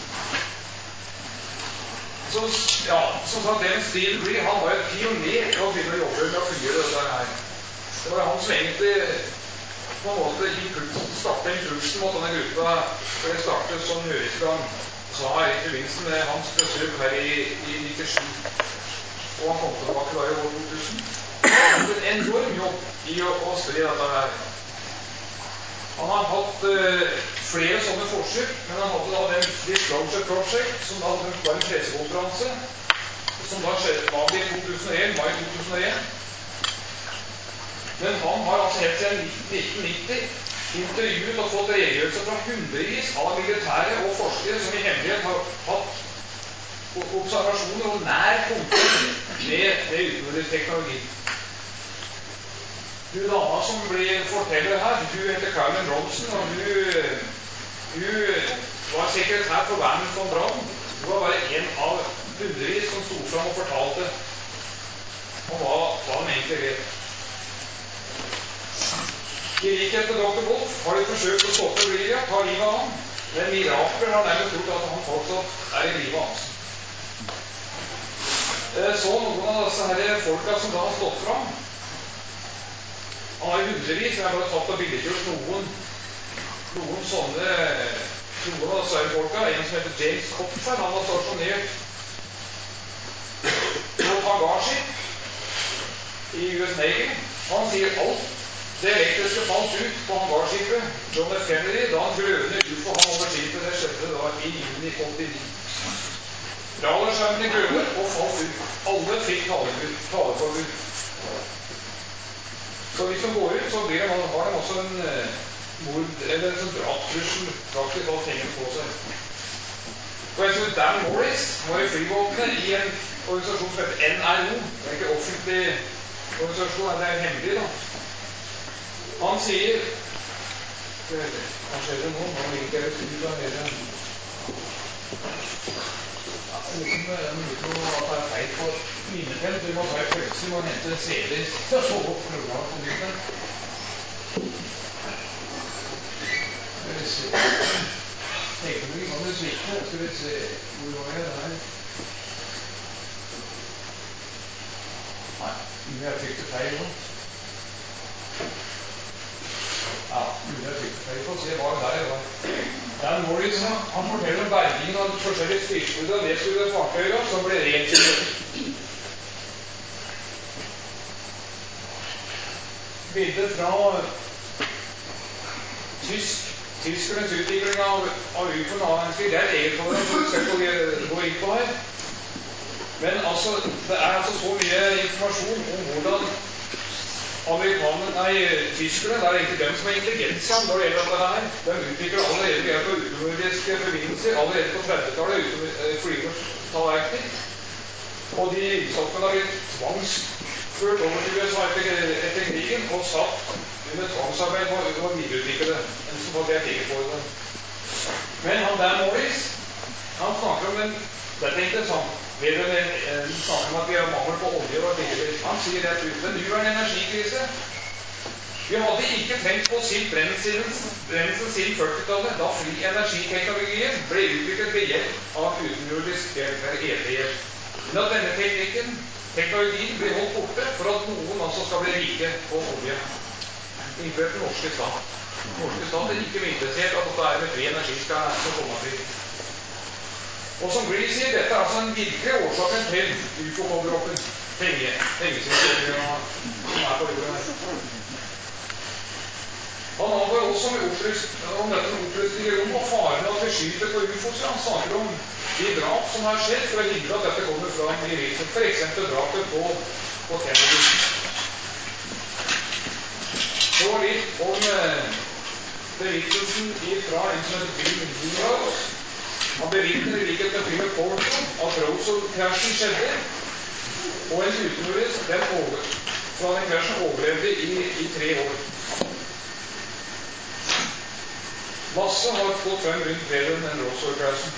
Så, ja, som sagt, Dennis Steele Bree, han var et pioner til å begynne å jobbe med å fyre dette her. Det var han som egentlig på en måte startet impulsen mot denne gruppa, for det startet som Høringsgang sa her i forbindelse med hans besøk her i, i nittisju. Og han kom tilbake da i år to tusen. Han hadde en enorm jobb i å, å spre dette her. Han har hatt uh, flere sånne forsøk, men han hadde da den Disclosure Project, som da var en pressekonferanse, som da skjedde var i to tusen og en, mai to tusen og en. Men han har altså helt siden nitten nitti intervjuet og fått redegjørelser fra hundrevis av militære og forskere som i hemmelighet har hatt observasjoner og nær kontakt med, med utenriks teknologi. Hun dama som blir forteller her, hun heter Carolyn Robson, og hun, hun var sekretær for Vernon von Braun. Hun var bare en av hundrevis som stod fram og fortalte om hva, hva de egentlig vet. I likhet med doktor Wolf har de forsøkt å stoppe Brivia, ta livet av ham, men mirakler har nærmest gjort at han fortsatt er i livet hans. Så noen av disse her folka som da har stått fram, han har hundrevis, jeg har bare tatt og billedgjort noen, noen sånne, noen av disse folka, en som heter James Hopfer, han var stasjonert på et hangarskip i U S Navy. Han sier alt det elektriske falt ut på hangarskipet John F. Kennedy da han glødende ut for ham over skipet. Det skjedde da i juni åttini. Radarskjermene glødet og falt ut. Alle fikk taleforbud. Så hvis de går ut, så blir de, har de også en uh, mord, eller en sånn drapstrussel faktisk alt hengende på seg. Og jeg tror Dan Morris var i flyvåpenet i en organisasjon som heter N R O. Det er ikke offentlig organisasjon, det er hemmelig da. Han sier, hva skjer det nå? Nå ligger jeg ut av hele. Ja, uten at det er feil på minnefelt, du må ta i pølse, du må hente C D-er til å få opp programmet på nytt. Skal vi se. Teknologi kan du svikte. Skal vi se. Hvor var jeg der? Nei, jeg trykte feil nå. Ja, jeg trykte feil. Få se hva det der var. Dan Morris, han forteller om bergingen av forskjellige styrkede og nedstudede fartøyer som ble renkjørt. Bildet fra tysk, tyskernes utvikling av, av U F O-en og A-mennesker, det er et eget forhold som vi skal gå inn på her. Men altså, det er altså så mye informasjon om hvordan amerikanerne, nei, tyskerne, det er egentlig dem som er intelligensia når det gjelder dette her. De utvikler allerede ved hjelp av utenomnordiske forbindelser, allerede på trettitallet flyvertallerkener. Og de vitenskapene har blitt tvangsført over til U S A etter, etter krigen og satt under tvangsarbeid på å videreutvikle det, enn som hadde jeg tenkt på det. Men han Dan Morris, han snakker om en, dette er interessant, vi snakker om at vi har mangel på olje og biler. Han sier rett ut, den uværende energikrise, vi hadde ikke trengt fossilt brensel siden førtitallet, da fri energiteknologien ble utviklet ved hjelp av utenjordisk hjelp, eller evig. Men at denne teknikken, teknologien, blir holdt borte for at noen altså skal bli rike på olje. Innført den norske stat. Den norske stat er ikke interessert at dette er med fri energi skal komme fri. Og som Greely sier, dette er altså en virkelig årsaken til U F O-overhoppen. Penge, pengesystemer som er på jorden her. Han angår også med om dette med oppløsning i rom og faren at vi skyter på U F Os. Han snakker om de drap som har skjedd for å hindre at dette kommer fram i virksomhet. For eksempel drapet på, på Kennedy. Så litt om eh, bevittelsen fra en som heter Bill Newhouse. Han bevitner i likhet med Philip Porter at Roswell-krasjen skjedde, og en utenriks den over, fra den krasjen overlevde i, i tre år. Masse har fått frem rundt bedre enn Roswell-krasjen.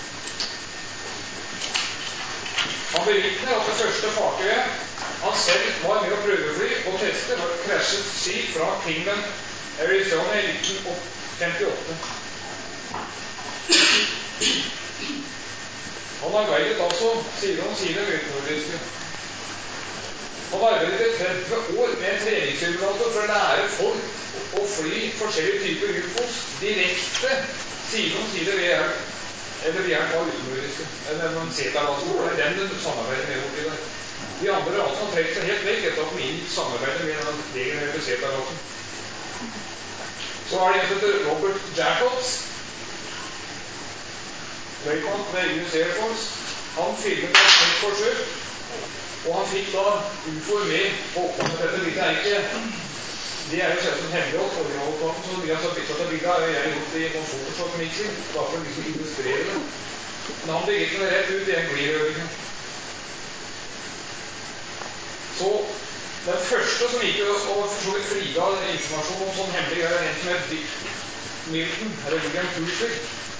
Han bevitner at det første fartøyet han selv var med å prøvefly og teste var krasjet skip fra Kingman, Arizona i nitten femtiåtte. Han arbeidet altså side om side med utennordiske. Han arbeidet i tretti år med en treningssimulator for å lære folk å fly forskjellige typer U F Os direkte side om side ved hjelp, eller ved hjelp av utennordiske. Eller en Z-alasen, det er den du samarbeider med borti der. De andre altså har trekt seg helt vekk etter at de inngikk samarbeidet med den regelmessige Z-alasen. Så er det en som heter Robert Jacobs, løytnant med U S Air Force. Han filmet et slikt forsøk, og han fikk da U F O-er med på oppgaven. Dette bildet er ikke, det er jo selvsagt hemmelighold, forhåndsoppgaven, så vi har satt bildet av bildet, og jeg har gjort det i noen Photoshop-mixing, bare for å liksom illustrere det. Men han begitt det rett ut i en Greely-øvingen. Så den første som gikk og så vidt friga informasjon om sånn hemmelig er en som heter Dick Milton, eller William Cooper.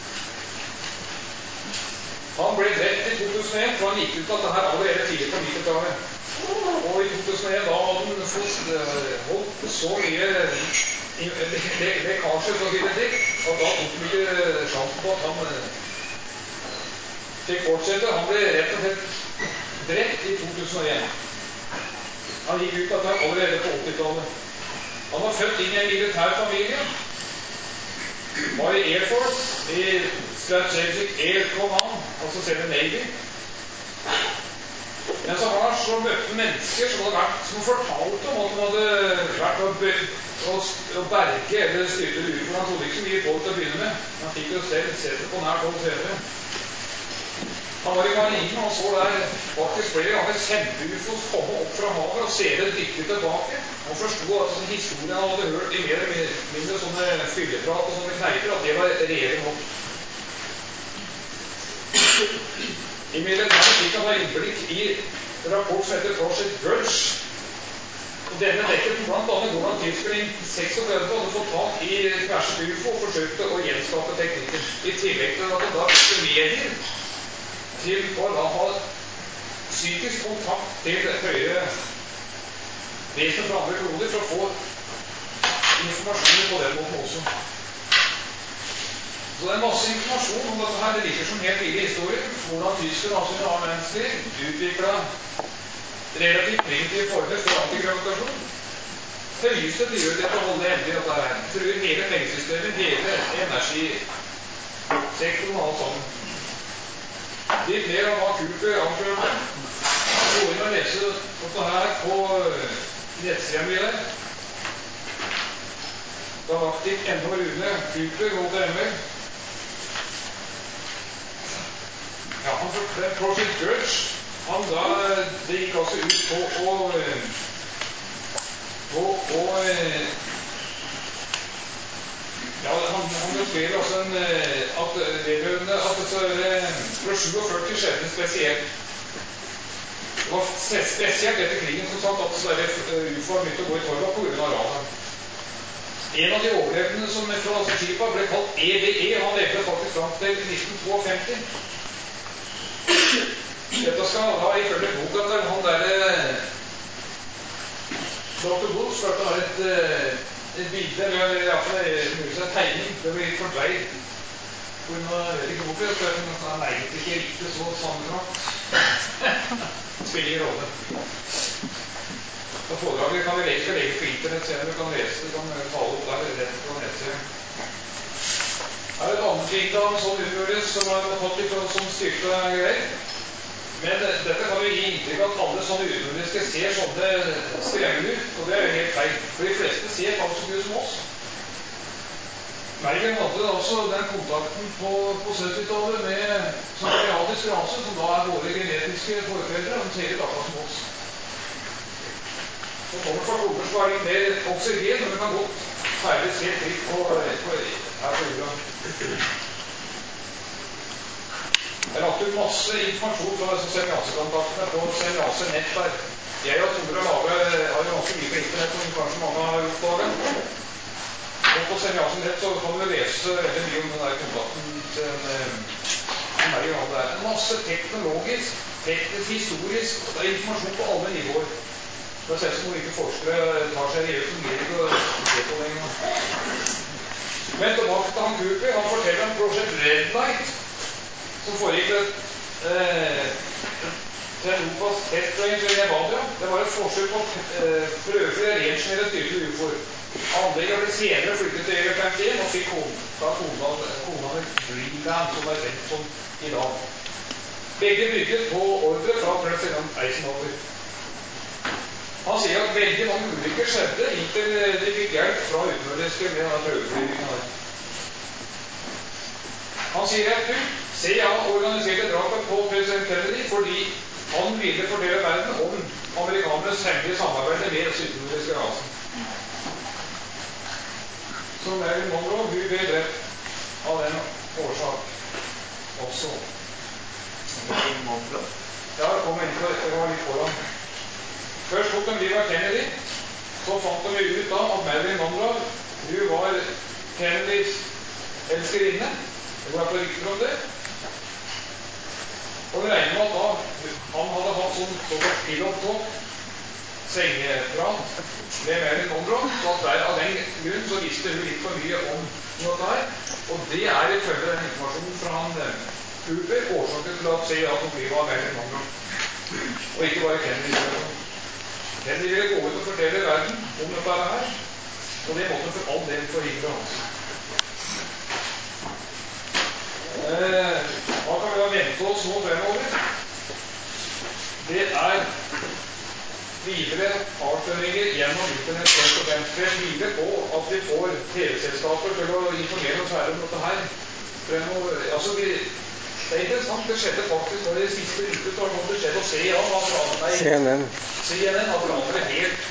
Han ble drept i to tusen og en, for han gikk ut av dette her allerede tidlig på nittitallet. Og i to tusen og en da hadde han fått holdt så mye lekkasje fra sine ting, at da tok han ikke sjansen på at han fikk fortsette. Han ble rett og slett drept i to tusen og en. Han gikk ut av dette allerede på åttitallet. Han var født inn i en militær familie. Var i Air Force, i Strategic Air Command, altså selv Navy. Men så var han så møtte mennesker som hadde vært, som fortalte om at han hadde vært å, å, å berge eller styrte det ut, for han trodde ikke så mye på det til å begynne med. Han fikk jo selv sett det på nært hold senere. Han var i marinen, og så der faktisk flere ganger kjempe-U F Os komme opp fra havet og se det dykke tilbake. Han forstod at sånn historien han hadde hørt i mer eller mindre sånne fylleprat og sånne kneiper, at det var reelle nok. I militæret fikk han da innblikk i rapport som heter Project Grudge. Og denne dekket blant annet hvordan tyskerne i seksogtredve hadde fått tak i krasjet U F O og forsøkte å gjenskape teknikken. I tillegg til at det da brukte medier til å da ha psykisk kontakt til høyere vesen fra andre kloder for å få informasjoner på den måten også. Så det er masse informasjon om dette her. Det virker som helt tidlig i historien. Hvordan Tyskland, altså i annen verdenskrig, utviklet relativt primitive former for antigravitasjon. Høyeste prioritet å holde hemmelig dette her. Truer hele pengesystemet, hele energisektoren og alt sammen. Litt mer om hva Cooper anførte. Gå inn og lese dette her på nettsida mi der. Galactic N H Rune Cooper H T M L. Ja, han fortalte Project Grudge. Han da, det gikk altså ut på å på å ja, han, han beskrev også en at vedrørende at det så fra sjuogførti skjedde spesielt. Det var spesielt etter krigen som sagt at det U F O var begynt å gå i torva på grunn av radaren. En av de overlevende som fra Skipa ble kalt E D E, han levde faktisk fram til nitten femtito. Dette skal da ifølge boka til han der doktor Wolf skal det være et, et bilde, eller i hvert fall mulig en tegning. Det blir litt fordreid. For nå vet jeg ikke hvorfor, jeg tror at han leiet ikke riktig så sammendrakt. Det spiller ingen rolle. Så foredraget kan vi lese, skal legge på internett, se om du kan lese, du kan ta opp der, rett på nettsiden. Her er et annet bilde av en sånn utføres som er tatt ifra som styrte greier. Men dette kan jo gi inntrykk at alle sånne utenriske ser sånne skremmende ut, og det er jo helt feil. For de fleste ser faktisk ut som oss. Mergen hadde altså den kontakten på, på syttitallet med samiansk rase, som da er våre genetiske forfedre, og de ser ut akkurat som oss. Så kommer fra kloder som er litt mer oksygen, men vi kan godt særlig se fritt på, på, her på jorda. Jeg har lagt ut masse informasjon fra disse semiansekontaktene på semianse-nettverk. Jeg og Tore Lave har jo ganske mye på internett, som kanskje mange har gjort på det. Og på semianse-nett så kan du lese veldig mye om den der kontakten til en meg og det er. En masse teknologisk, teknisk, historisk, det er informasjon på alle nivåer. Det er selv som hvor ikke forskere tar seriøst og gir ikke å se på det engang. Men tilbake til han Cooper, han forteller om Project Red Light, som foregikk et eh, til Europas test range i Nevada. Det var et forsøk på eh, prøve for å rensjonere styrte U F O-er. Anlegget ble senere flyttet til Area femtien og fikk kona med Greenland, som er kjent som i dag. Begge bygget på ordre fra president Eisenhower. Han sier at veldig mange ulykker skjedde inntil de fikk hjelp fra utenriske med denne prøveflygningen der. Han sier at C I A organiserte drapet på president Kennedy fordi han ville fordele verden om amerikanernes hemmelige samarbeid med utenriske rasen. Så Marilyn Monroe, hun ble drept av den årsak også. Marilyn Monroe? Ja, det kom inn på det, det var litt foran. Først tok de livet av Kennedy, så fant de ut da at Marilyn Monroe, hun var Kennedys elskerinne. Det var på rykter om det. Og det regner med at da han hadde hatt sånn såkalt pilot-talk, sengeprat med Marilyn Monroe, så at der av den grunn så visste hun litt for mye om noe der. Og det er ifølge den informasjonen fra han Cooper årsaken til at C I A tok livet av Marilyn Monroe. Og ikke bare Kennedy. Kennedy ville gå ut og fortelle verden om dette her, og det måtte for all del forhindre hans. Eh, hva kan vi da vente oss nå fremover? Det er videre avsløringer gjennom internett først og fremst. Jeg tviler på at vi får T V-selskaper til å informere oss her om dette her. Fremover, altså vi, det er interessant, det skjedde faktisk når det siste uke så har det skjedd å se ja, nei, C N N C N N har forandret helt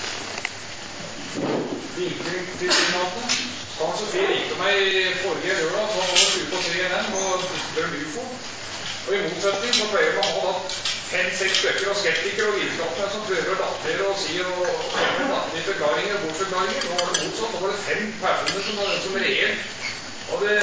vinkling til signatene. Hans Sofie ringte meg i forrige lørdag, så han var ute på C N N og drøm U F O. Og i motsetning så pleier man å ha fem-seks stykker av skeptikere og vitenskapene som prøver å datere og si og fremme latterlige forklaringer og bortforklaringer. Nå var det motsatt, nå var det fem personer som, som reelt hadde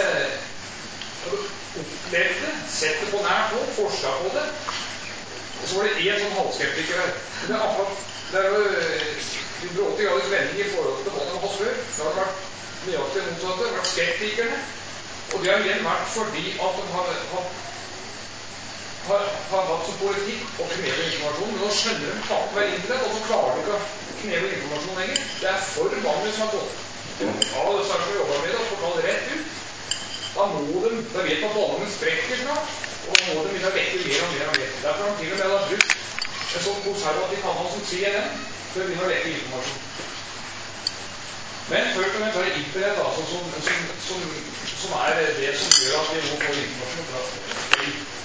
opplevd det, sett det på nært hold, forsket på det. Og så var det en sånn halvskeptiker her. Det er akkurat, det er jo hundre åtti graders vending i forhold til hva de har hatt før. Det har vært nøyaktig motsatt, det har vært skeptikerne Og det har igjen vært fordi at de har, har, har, har hatt som politikk å kneble informasjon. Men nå skjønner de tatt med internett, og så klarer de ikke å kneble informasjon lenger. Det er for mange som har gått av disse som jobber med det, og får ta det rett ut. Da må de, da vet at ballongen sprekker snart, og da må de begynne å vekke mer og mer og mer. Derfor har de til og med brukt en sånn konservativ kanal som C N N for å begynne å vekke informasjon. Men først og fremst er det internett altså, som, som, som, som er det som gjør at vi må få informasjon fra.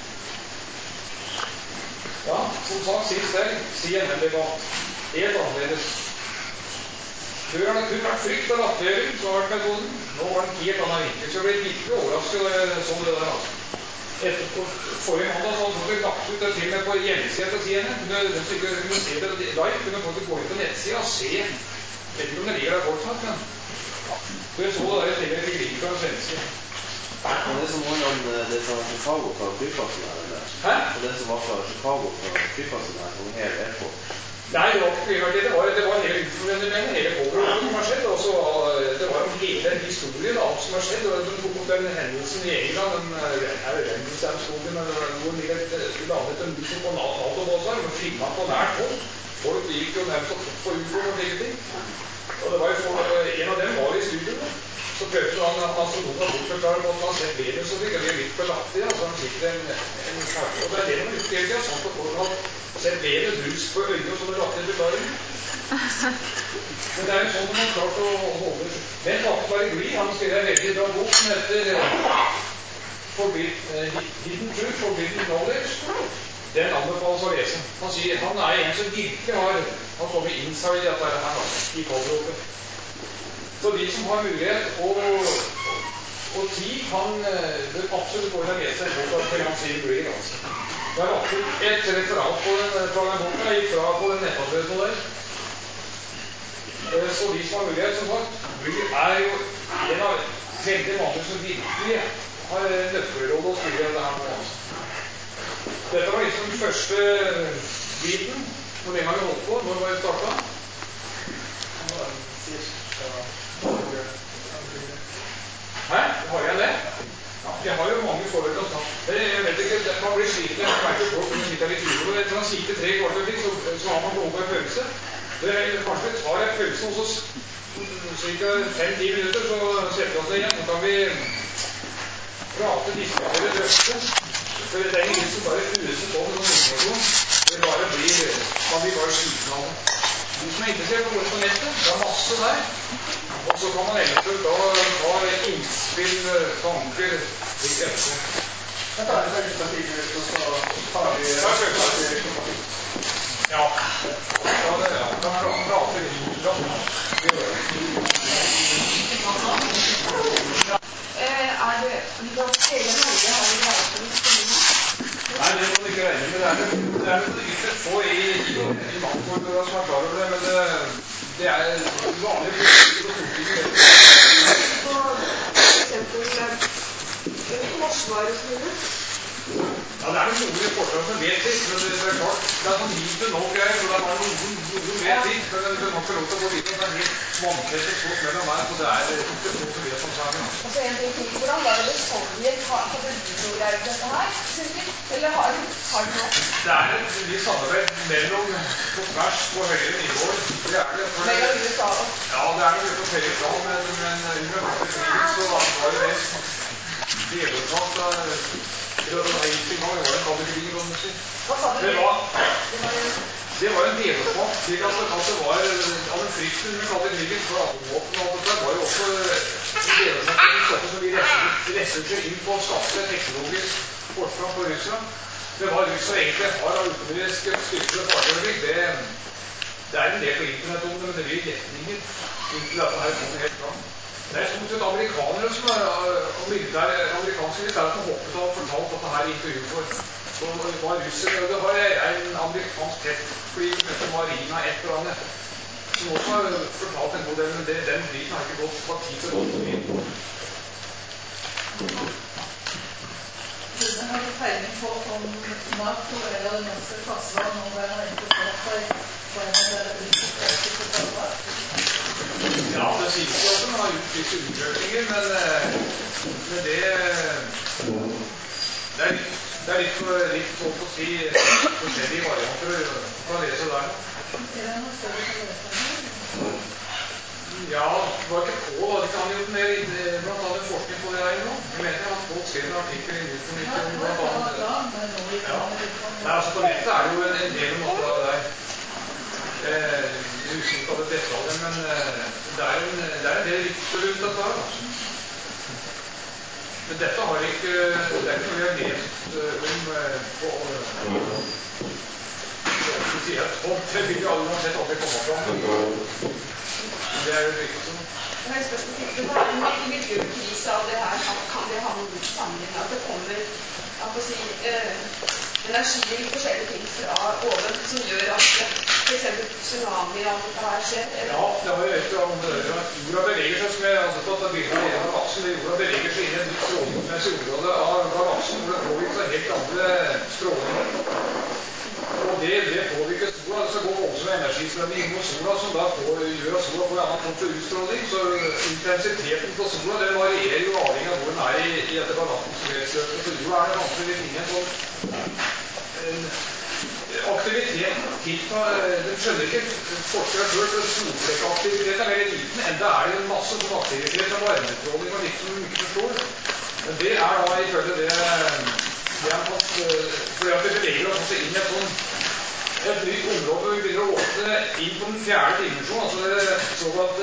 Ja, som sagt sist der, C N N-debatt. Helt annerledes. Før har det kun vært frykt og latterliggjøring som har vært metoden. Nå var det en helt annen vinkel, så jeg ble virkelig overrasket sånn det der altså. Etterpå, forrige mandag så hadde vi lagt ut det til meg på hjemmesiden til C N N. Den som ikke kunne se det live, kunne folk gå inn på nettsiden og se. Jeg vet ikke om det ligger der fortsatt, men så jeg så det der i tillegg til link fra svenske. Men det som var om det fra Chicago fra flyplassen her, eller? Hæ? Og det som var fra Chicago fra flyplassen her, som her er på? Nei, det var ikke primært det. Det var, det var hele utfordringen, hele pågående som har skjedd. Og så det var om hele historien av som har skjedd. Og de tok opp den hendelsen i England, den Remsdam-skogen, hvor de landet en mus på NATO-båser, og filmet på nært hold. Folk gikk jo nærmest opp på U F O og slike ting. Og det var jo for, en av dem var i studio. Så prøvde han at astronomen å bortforklare på at han har sett Venus og fikk, og det er litt på lattig, altså han sitter en, en karte. Og det er det man ikke helt gjør, sånn at folk har sett Venus rus på øyne og sånne lattige forklaringer. Men det er jo sånn at man har klart å holde det. Men faktisk var det Glee, han skrev en veldig bra bok som heter Forbidden, uh, Hidden Truth, Forbidden Knowledge. Den anbefales å lese. Han sier han er en som virkelig har, har kommet inside i dette her, i fallgruppen. Så de som har mulighet og, og, og tid, kan bør absolutt gå inn og lese en bok av Financial Green. Altså. Det er absolutt et referat på den, fra den boka, jeg gikk fra på den nettadressen der. Så de som har mulighet, som sagt, Green er jo en av veldig mange som virkelig har nøkkelrolle å spille dette her med. Altså. Dette var liksom den første biten. Hvor lenge har vi holdt på? Når var vi startet? Hæ? Har jeg det? Ja, jeg har jo mange forhold å ta. Jeg vet ikke, man blir sliten. Jeg vet ikke hvor man sitter litt urolig. Etter man sitter tre kvarter til, så, så har man behov for en følelse. Det er, kanskje vi tar en følelse, og så cirka fem-ti minutter, så setter vi oss ned igjen. Så kan vi prate, diskutere, drøfte. For det er ingen som bare user på med noen informasjon. Det bare blir, man blir bare sliten av det. De som er interessert, går på nettet. Det er masse der. Og så kan man eventuelt da ha innspill, tanker, litt etterpå. Jeg tar det første tid, og så tar vi det. Ja. Ja, det er det. Da prater vi litt. Det gjør det. Er det hele Norge har vi greie på det stillende? Nei, det må du ikke regne med. Det er det er noe ytterst få i, i, i bankordene som er klar over det, men det, det er vanlig politikk og Stortinget. Så for eksempel Forsvaret og så videre? Ja, det er noen i Forsvaret som vet litt, men det, det er klart, det er sånn lite nok greier, så det er bare noen, noen vet litt, men det er nok for lov til å gå dit, og det er helt vanntett og sånn mellom meg, så det er ikke så som vet om saken. Og så en ting til, hvordan var det det Sovjet hadde utgreid dette her? Eller har, har det noe? Det er et litt samarbeid mellom på tvers på høyere nivåer. Det er det. For mellom U S A og? Ja, det er noe på høyere plan, men, men under krigen så var det mest delutsatt av det var en signal, det var en kategori, kan man si. Hva sa du? Det var, det var en, det var en delutsatt, slik at, at det var av den frykten med kalde krigen for atomvåpen og alt det der, var jo også en delutsatt av de stoffene som vi ressurser inn på å skaffe teknologisk forsprang på Russland. Det var Russland egentlig har av utenriske styrker og fartøyøyeblikk. Det, det er en del på internett om det, men det blir gjetninger inntil dette her kommer helt fram. Det er stort sett amerikanere som er, og militær, amerikanske militære som hoppet og fortalt dette her i intervjuet for. Så det var russere, og det var en amerikansk jetflyger som heter Marina et eller annet, som også har fortalt en god del, men det, den biten har ikke gått fra tid til gått. Denne har peiling på om mat på en av de norske klasseland og hva man ikke får seg på en av de utførste på tallet. Ja, det sies jo at man har gjort visse undersøkelser, men, men det, det er litt, det er litt, litt sånn å si forskjellige varianter å lese der. Er det noe større å lese? Ja, det var ikke på, da. De kan jo mer blant annet forskning på det her nå. Jeg mener jeg har fått skrevet en artikkel i Nyhetsnytt om blant annet det. Ja, Nei, altså på nettet er det jo en, en del materiale der. Eh, jeg husker ikke alle detaljer, men eh, det, er en, det er en del rykter rundt dette her, altså. Men dette har ikke, det er ikke noe jeg har lest om eh, på, på, på si et hånd. Det vil jo alle uansett aldri komme fram. Det er jo riktig. Det er spørsmål til det er en miljøkrise av det her, kan det ha noen sammenheng at det kommer at si, eh, energi i forskjellige ting fra oven som gjør at for eksempel tsunami og alt dette her skjer? Eller? Ja, det har jo et eller annet med det. Jorda beveger seg, som jeg har sett at det bildet av galaksen, jorda beveger seg inn i et nytt strålingsmessig område av galaksen, hvor det påvirker seg helt andre strålinger. Og det, det påvirker sola, det skal gå voldsomme energistrømning inn mot sola, som da får, gjør at sola får en annen form for utstråling. Så intensiteten på sola, den varierer jo avhengig av hvor den er i, i dette galaktiske kretsløpet. Så jorda er det vanskelig å finne en sånn en, aktiviteten tiltar, den skjønner ikke forskere før, så solflekkaktivitet er veldig liten, enda er det en masse sånn aktivitet av varmestråling og litt som de ikke forstår. Men det er da ifølge det Det er fått, fordi at vi beveger oss også inn i et sånn et nytt område hvor vi begynner å åpne inn på den fjerde dimensjon, altså det såkalt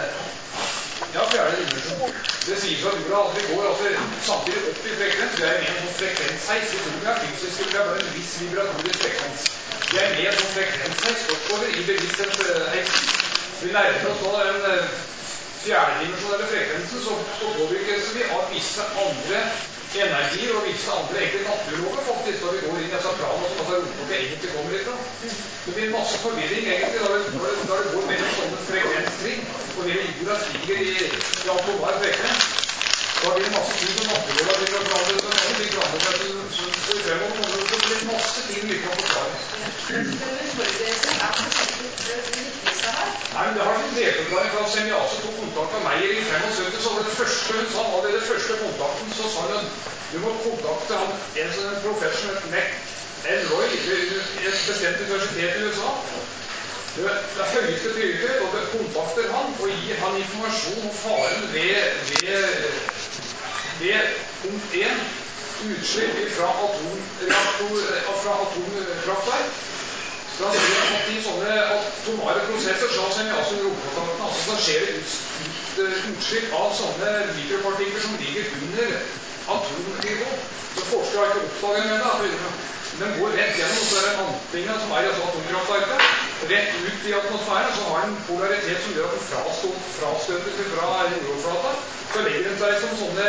ja, fjerde dimensjon. Det sier seg at jorda at vi går altså samtidig opp i frekvens. Vi er med en sånn frekvensheis. Vi tror vi er fysiske, vi er bare en viss vibratorisk frekvens. Vi er med en sånn frekvensheis oppover i bevissthetsheis. Vi nærmer oss nå den fjerde dimensjonelle frekvensen, så, så påvirkes vi av visse andre energier og visse andre egentlig naturlover faktisk, da vi går inn i disse planene som altså romfolket egentlig kommer ifra. Det blir masse forvirring egentlig da det, da det, da det går mellom sånne frekvenstrinn, og hele jorda stiger i, i atomar frekvens. Da blir det masse ting som naturlover blir å forandre seg sammen, de forandrer seg til så i fremover kommer det til å bli masse ting vi kan forklare. Men utfordringen er kanskje det viktigste her? Nei, men det har en delforklaring fra Semjase tok kontakt med meg i syttifem, så var det første hun sa, var det det første kontakten, så sa hun du må kontakte han, en sånn professional Elroy ved et bestemt universitet i U S A. Det er høyeste prioritet, og det kontakter han og gir han informasjon om faren ved, ved, ved punkt én, utslipp fra atomreaktor, fra atomkraftverk. Så han sier at i sånne atomare prosesser, så ser vi altså i romkontakten, altså så skjer det ut, ut, utslipp av sånne mikropartikler som ligger under atomnivå. Så forskere har ikke oppdaget med det. Den går rett gjennom, så er det antingen som er i atomkraftverket, rett ut i atmosfæren, så har den polaritet som gjør at den frastøter seg fra jordoverflata. Så legger den seg som sånne,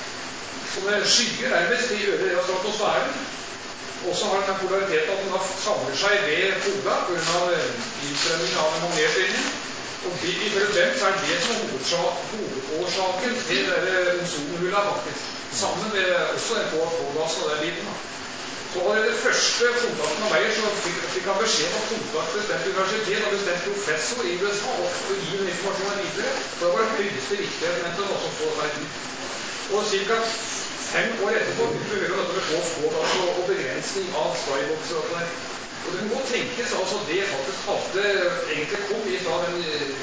sånne skyer nærmest i øvre del av atmosfæren. Og så har den polariteten at den da samler seg ved pola på grunn av innstrømming av en magnetlinje. Og ifølge dem så er det som hovedårsaken til ozonhula faktisk. Sammen med også den pågassen og den biten. Så allerede første kontakten av meg så fikk, fikk han beskjed om kontakt med bestemt universitet og bestemt professor i U S A og gi den informasjonen videre. For det var det høyeste viktighet, men til noe som får seg ut. Og cirka fem år etterpå begynte vi å høre dette med pågass og, og begrensning av skyboxer og sånn. Og det må tenkes altså det faktisk hadde egentlig kom ifra den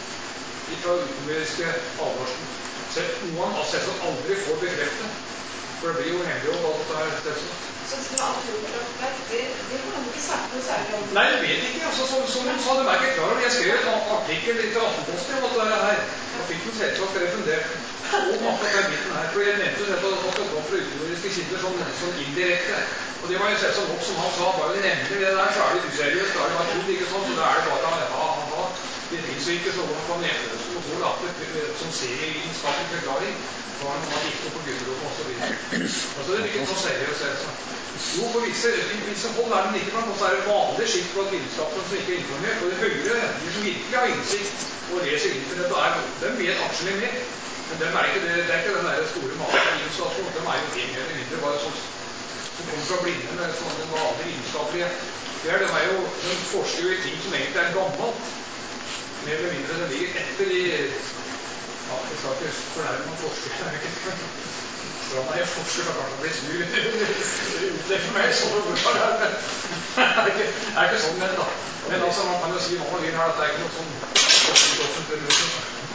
ifra utenriske advarselen. Selv noen har sett som aldri får bekreftet. For det blir jo hemmelig om alt dette her stedet. Så det var atomkraftverk, det, det har man ikke sagt noe særlig om? Nei, jeg vet ikke. Altså, som, som hun sa, det var ikke klar over. Jeg skrev en artikkel til Aftenposten om at det her. Da fikk hun selvsagt refundert om akkurat den biten her. For jeg nevnte jo nettopp at det kom fra utenriske kilder sånn, sånn indirekte. Og det var jo selvsagt nok som han sa, bare nevner det der, så er det useriøst. Da er det bare tull, ikke sånn. Så da er det bare, ja, da, det finnes jo ikke sånn på nevne som går lappe som ser i vitenskapelig forklaring. Hva er det man gikk på gutterommet og så videre. Altså det er ikke så seriøst, altså. Jo, på visse, visse hold er den ikke blant, og så er det vanlig skikt på at vitenskapen som ikke er informert, og det høyere, de som virkelig har innsikt og leser internett, og er, dem vet aksjelig mer. Men dem er ikke det, det er ikke den der store maten, dem er jo mer eller mindre bare sånn som kommer fra blinde med sånne vanlige vitenskapelige. Det er, de, er jo, de forsker jo i ting som egentlig er gammelt, mer eller mindre det ligger etter i. Ja, jeg skal ikke fornærme noen forsker, jeg vet ikke. Fra meg er forsker, da kan det bli snu. Det utlegger meg sånn hvorfor det er, men det er ikke, det er ikke sånn med det da. Men altså, man kan jo si noe her, at det er ikke noe sånn offentlig løsning.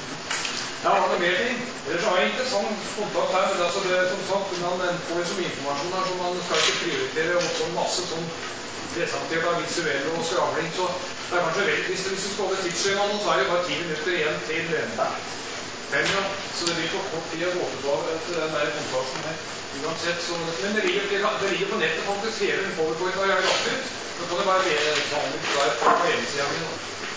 Ja, det er mer ting. Ellers har jeg interessant kontakt her, men det, altså, det er som sagt, man får jo som informasjon her, så man skal ikke prioritere og sånn masse sånn presentert av visuell og skravling, så det er kanskje vel, hvis det skal holde tidsskjema nå, så er det bare ti minutter igjen til fem, ja. Så det blir for kort tid å gå tilbake til den der kontakten her, uansett. Så, men det ligger, det ligger på nettet faktisk, hele den powerpoint har jeg lagt ut, så kan det bare være vanlig der på hjemmesiden min.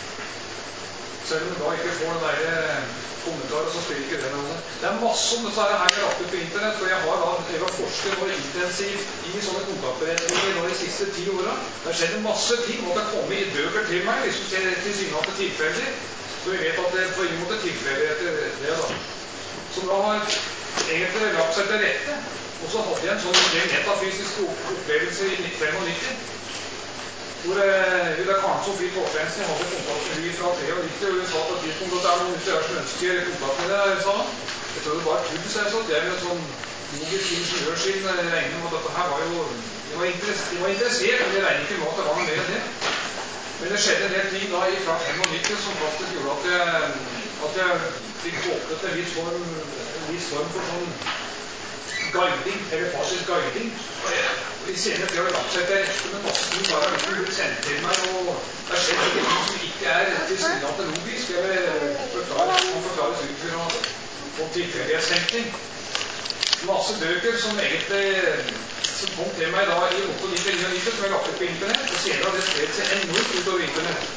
Selv om du da ikke får den der kommentarer, så spiller ikke det noe. Det er masse om dette her jeg har lagt ut på internett, for jeg har da jeg var forsker og intensivt i sånne kontaktberetninger nå de siste ti årene. Det har skjedd masse ting, og det har kommet i bøker til meg, liksom til, til synlighet tilfeldig. Så vi vet at det på en måte tilfeldig etter det da. Som da har egentlig lagt seg til rette. Og så hadde jeg en sånn metafysisk opplevelse i nitten femtifem. Hvor eh, det Karen Sofie Torstensen hadde kontakt med hun fra nittitre, og hun sa på et tidspunkt at det er noen ute her som ønsker kontakt med det, sa han. Jeg tror det bare tull, så jeg sa at det er en sånn logisk ingeniørsyn regning, og dette her var jo, de var, interess de var interessert, men de regner ikke med at det var noe mer enn det. Men det skjedde en del ting da fra nittifem som faktisk gjorde at jeg, at jeg fikk åpnet en viss form, en viss form for sånn guiding, telepasisk guiding. Og i senere tid har jeg lagt seg til rette med masse ting, bare har ikke blitt sendt til meg, og det skjer ikke ting som ikke er tilsynelatende logisk, eller forklares, kan forklares ut fra tilfeldighetstenkning. Masse bøker som egentlig som kom til meg da i nittenåttiåtte, som jeg lagt ut på internett, og senere har det spredt seg enormt utover internett.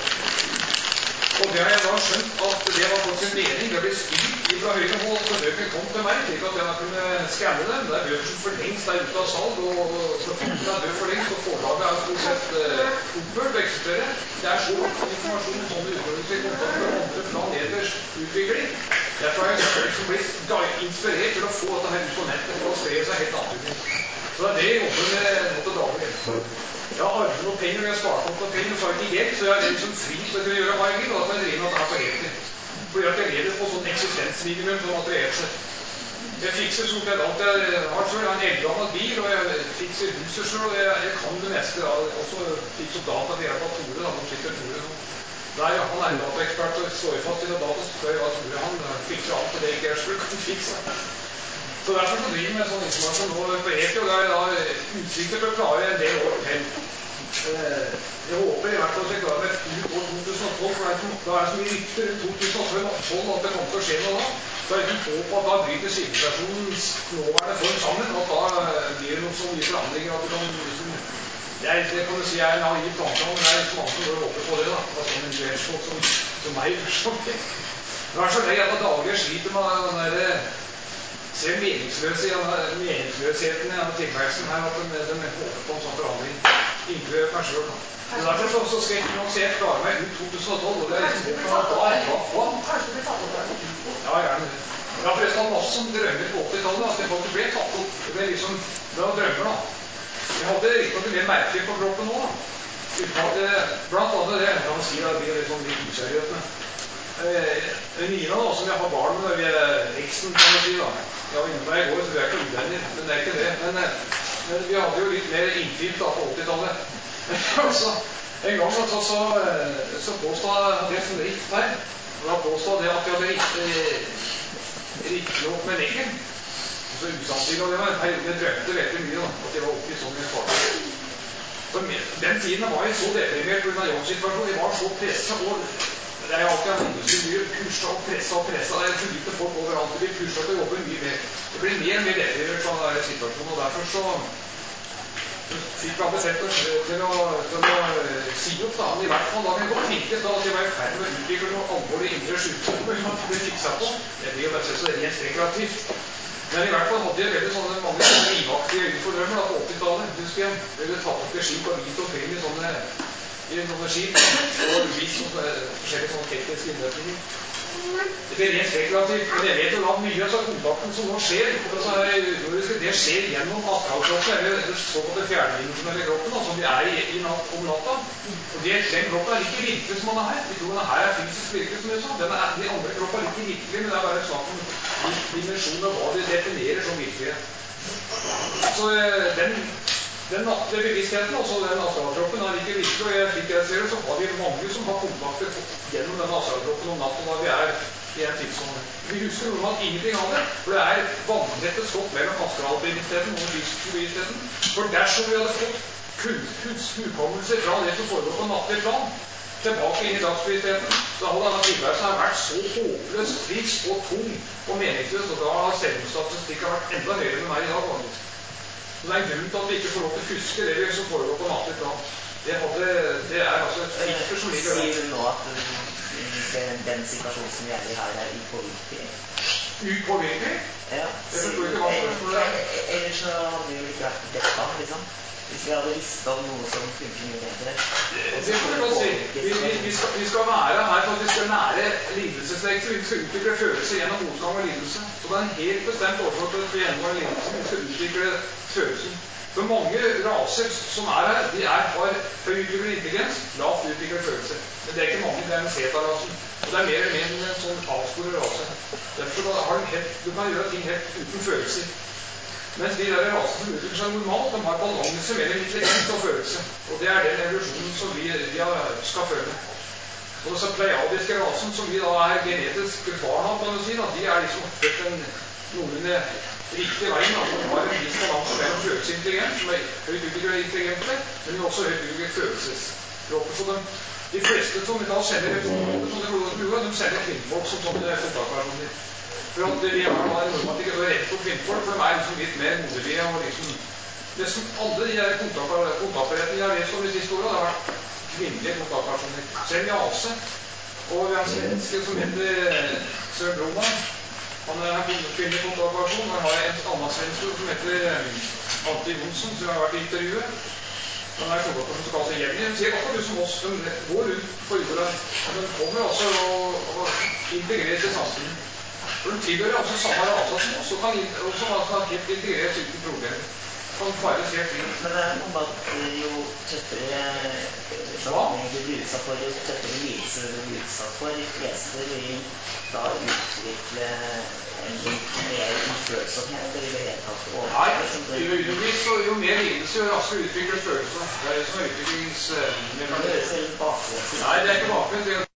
Og det har jeg da skjønt at det var faktisk en mening, det ble styrt fra høyre hold, så bøker kom til meg, slik at jeg kunne skanne dem. Det er bøker som for lengst er ute av salg, og forfatterne er død for lengst, og forlaget er stort sett uh, opphørt og eksisterer. Det er så mye informasjon om sånne utfordringer i kontakt med andre planeters utvikling. Derfor har jeg liksom blitt inspirert til å få dette her ut på nettet for å spre seg helt naturlig. Så det er det jeg jobber med nå til daglig. Jeg har arvet noen penger, og jeg har spart opp noen penger, og så har jeg ikke gjeld, så jeg er liksom fri til å kunne gjøre hva jeg vil, og da kan jeg drive med at det er på heltid. Fordi at jeg lever på sånn eksistensminimum som materielt sett. Jeg fikser stort sett alt jeg har selv, jeg har en eldgammel bil, og jeg fikser huset selv, og jeg, jeg kan det meste. Jeg også fikser data til hjelp av Tore, da, som sitter Tore nå. Nei, ja, han er en dataekspert, og står fast i noe data, så spør jeg hva Tore, han fikser alt på det ikke jeg selv kan fikse. Så derfor så driver med sånn informasjon nå på heltid, og det er da utsikter til å klare en del år til. Jeg håper i hvert fall at jeg klarer meg ut år to tusen og tolv, for da er det så mye rykter rundt to tusen og tolv at det kommer til å skje noe da. Så er det ikke håp at da bryter sivilisasjonens nåværende form sammen, og da blir det noen så mye forandringer at du kan liksom, jeg, det kan du si jeg er naiv tanke, men det er ikke mange som går og håper på det da, at sånn en duellsfolk som, som meg, som det. Det er så lei at daglig jeg sliter med den der ser meningsløse, meningsløsheten i tilværelsen her, at de, de håper på en sånn forandring. Inkludert meg selv. Og derfor så, så skal jeg ikke se jeg klarer meg ut to tusen og tolv, og det er liksom håpet at da er det hva? Kanskje det blir tatt opp? Ja, gjerne det. Jeg har forresten hatt masse som drømmer på åttitallet, at det faktisk ble tatt opp. Det ble liksom, det var drømmer da. Jeg hadde riktig noe mer merkelig på kroppen nå da. Uten at det, blant annet det, jeg kan si at det blir litt sånn litt useriøst med. Nina da, som jeg har barn med, vi er eksen, kan man si da. Jeg var inne på deg i går, så vi er ikke uvenner, men det er ikke det. Men, men vi hadde jo litt mer innflytt da på åttitallet. Så en gang så, så, så påstod jeg det som rikt her, og da påstod det at jeg hadde riktig riktig opp med leggen. Så usannsynlig, og det var en periode jeg drømte veldig mye da, at jeg var oppe i sånn i en fartid. Den tiden var jeg så deprimert på grunn av jobbsituasjonen, jeg var så presset, og det er alltid en industri, pushet og presset og presset, det er for lite folk overalt, det blir pushet til å jobbe mye mer. Det blir mer og mer deprimert sånn der situasjonen, og derfor så fikk jeg bestemt til å, til å si opp, da. Men i hvert fall da kan det godt tenkes da at de var i ferd med å utvikle noe alvorlig indre sykdommer som de ble fiksa på. Det blir jo bare så rent spekulativt. Men i hvert fall hadde de veldig sånne, mange sånne livaktige utfordrømmer da, på åttitallet, husker jeg. De ble tatt opp i skip og vist omkring i sånne, i sånne skip, og vist sånne forskjellige sånne tekniske innretninger. Det blir rent spekulativt, men jeg vet jo da at mye av så kontakten som nå skjer, det skjer gjennom astralkroppen, eller det såkalte fjerdedimensjonelle kroppen, da, som vi er i, i natt om natta. Og det, den kroppen er like virkelig som man er her. Vi tror den her er fysisk virkelig, som jeg sa. Den er, de andre kroppen er like virkelig, men det er bare snakk om dimensjon og hva de definerer som virkelighet. Så den, den nattlige bevisstheten, altså den astralkroppen, er like virkelig, og jeg, slik jeg ser det, så har vi mange som har kontakter gjennom denne astralkroppen om natten da vi er i en tidsånd. Vi husker normalt ingenting av det, for det er vannrette skott mellom astralbevisstheten og den fysiske bevisstheten. For dersom vi hadde fått hukommelse fra det som foregår på nattlig plan, tilbake inn i dagsbevisstheten, så hadde denne tilværelsen vært så håpløst, trist og tung og meningsløs, og da har selvmordsstatistikken vært enda høyere enn meg i dag, faktisk. Så det er en grunn til at vi ikke får lov til å huske det som foregår på nattlig plan. Det, hadde, det er altså et filter som ligger der. Sier du nå at den, den situasjonen som vi er i her, er upåvirkelig? Upåvirkelig? Ja. Jeg forstår ikke hva som er det. Ellers så hadde vi jo ikke vært dekka, liksom. Hvis vi hadde visst om noe som funker mye bedre. Det får vi godt si. Vi, vi, vi, skal, vi skal være her for at vi skal lære lidelsesvekster. Vi skal utvikle følelser gjennom motgang og lidelse. Så det er en helt bestemt årsak til at vi gjennom lidelsen vi skal utvikle følelsen. For mange raser som er her, de er, har høy utviklet intelligens, lavt utviklet følelse. Men det er ikke mange, det er en zeta-rasen. Og det er mer eller mindre en sånn avsporet rase. Derfor har du, helt, du kan gjøre ting helt uten følelser. Mens de der rasene som utvikler seg normalt, de har balanse mellom intelligens og følelse. Og det er den evolusjonen som vi, vi skal føle. Og disse pleiadiske rasen, som vi da er genetisk barn av, kan du si, da, de er liksom født en noenlunde riktig veien. Da. De har en viss balanse mellom følelseintelligens, som er høyt utviklet intelligente, men også høyt utviklet følelseskropper. Så de, de fleste som da sender representanter som det blodet blod, de sender kvinnfolk som sånne kontaktpersoner. For at vi har normalt ikke så rett på kvinnfolk, for de er liksom litt mer moderlige og liksom nesten alle de der kontaktberetningene jeg har lest om de siste årene, det har vært kvinnelige kontaktpersoner. Selv Jase, og vi har en svenske som heter Søren Broman. Han er en kvinnelig kontaktperson, og jeg har en annen svenske som heter Ante Jonsson, som har vært i intervjuet. Han er kontaktperson som kaller seg Jenny. De sier akkurat som oss, de går rundt på jorda, men de kommer altså og, og integrerer til samfunnet. For de tilhører altså samme rasa som oss, og kan også være helt integrert uten problemer. Kan fares helt fint. Men det er noe at jo tøffere behandling du blir utsatt for, jo tøffere lidelse du blir utsatt for, de fleste vil da utvikle en litt mer ufølsomhet eller i det hele tatt. Nei, jo, jo mer lidelse, jo raskere utvikler følelser. Det er det som er utviklings... Men det høres veldig bakvendt. Nei, det er ikke bakvendt.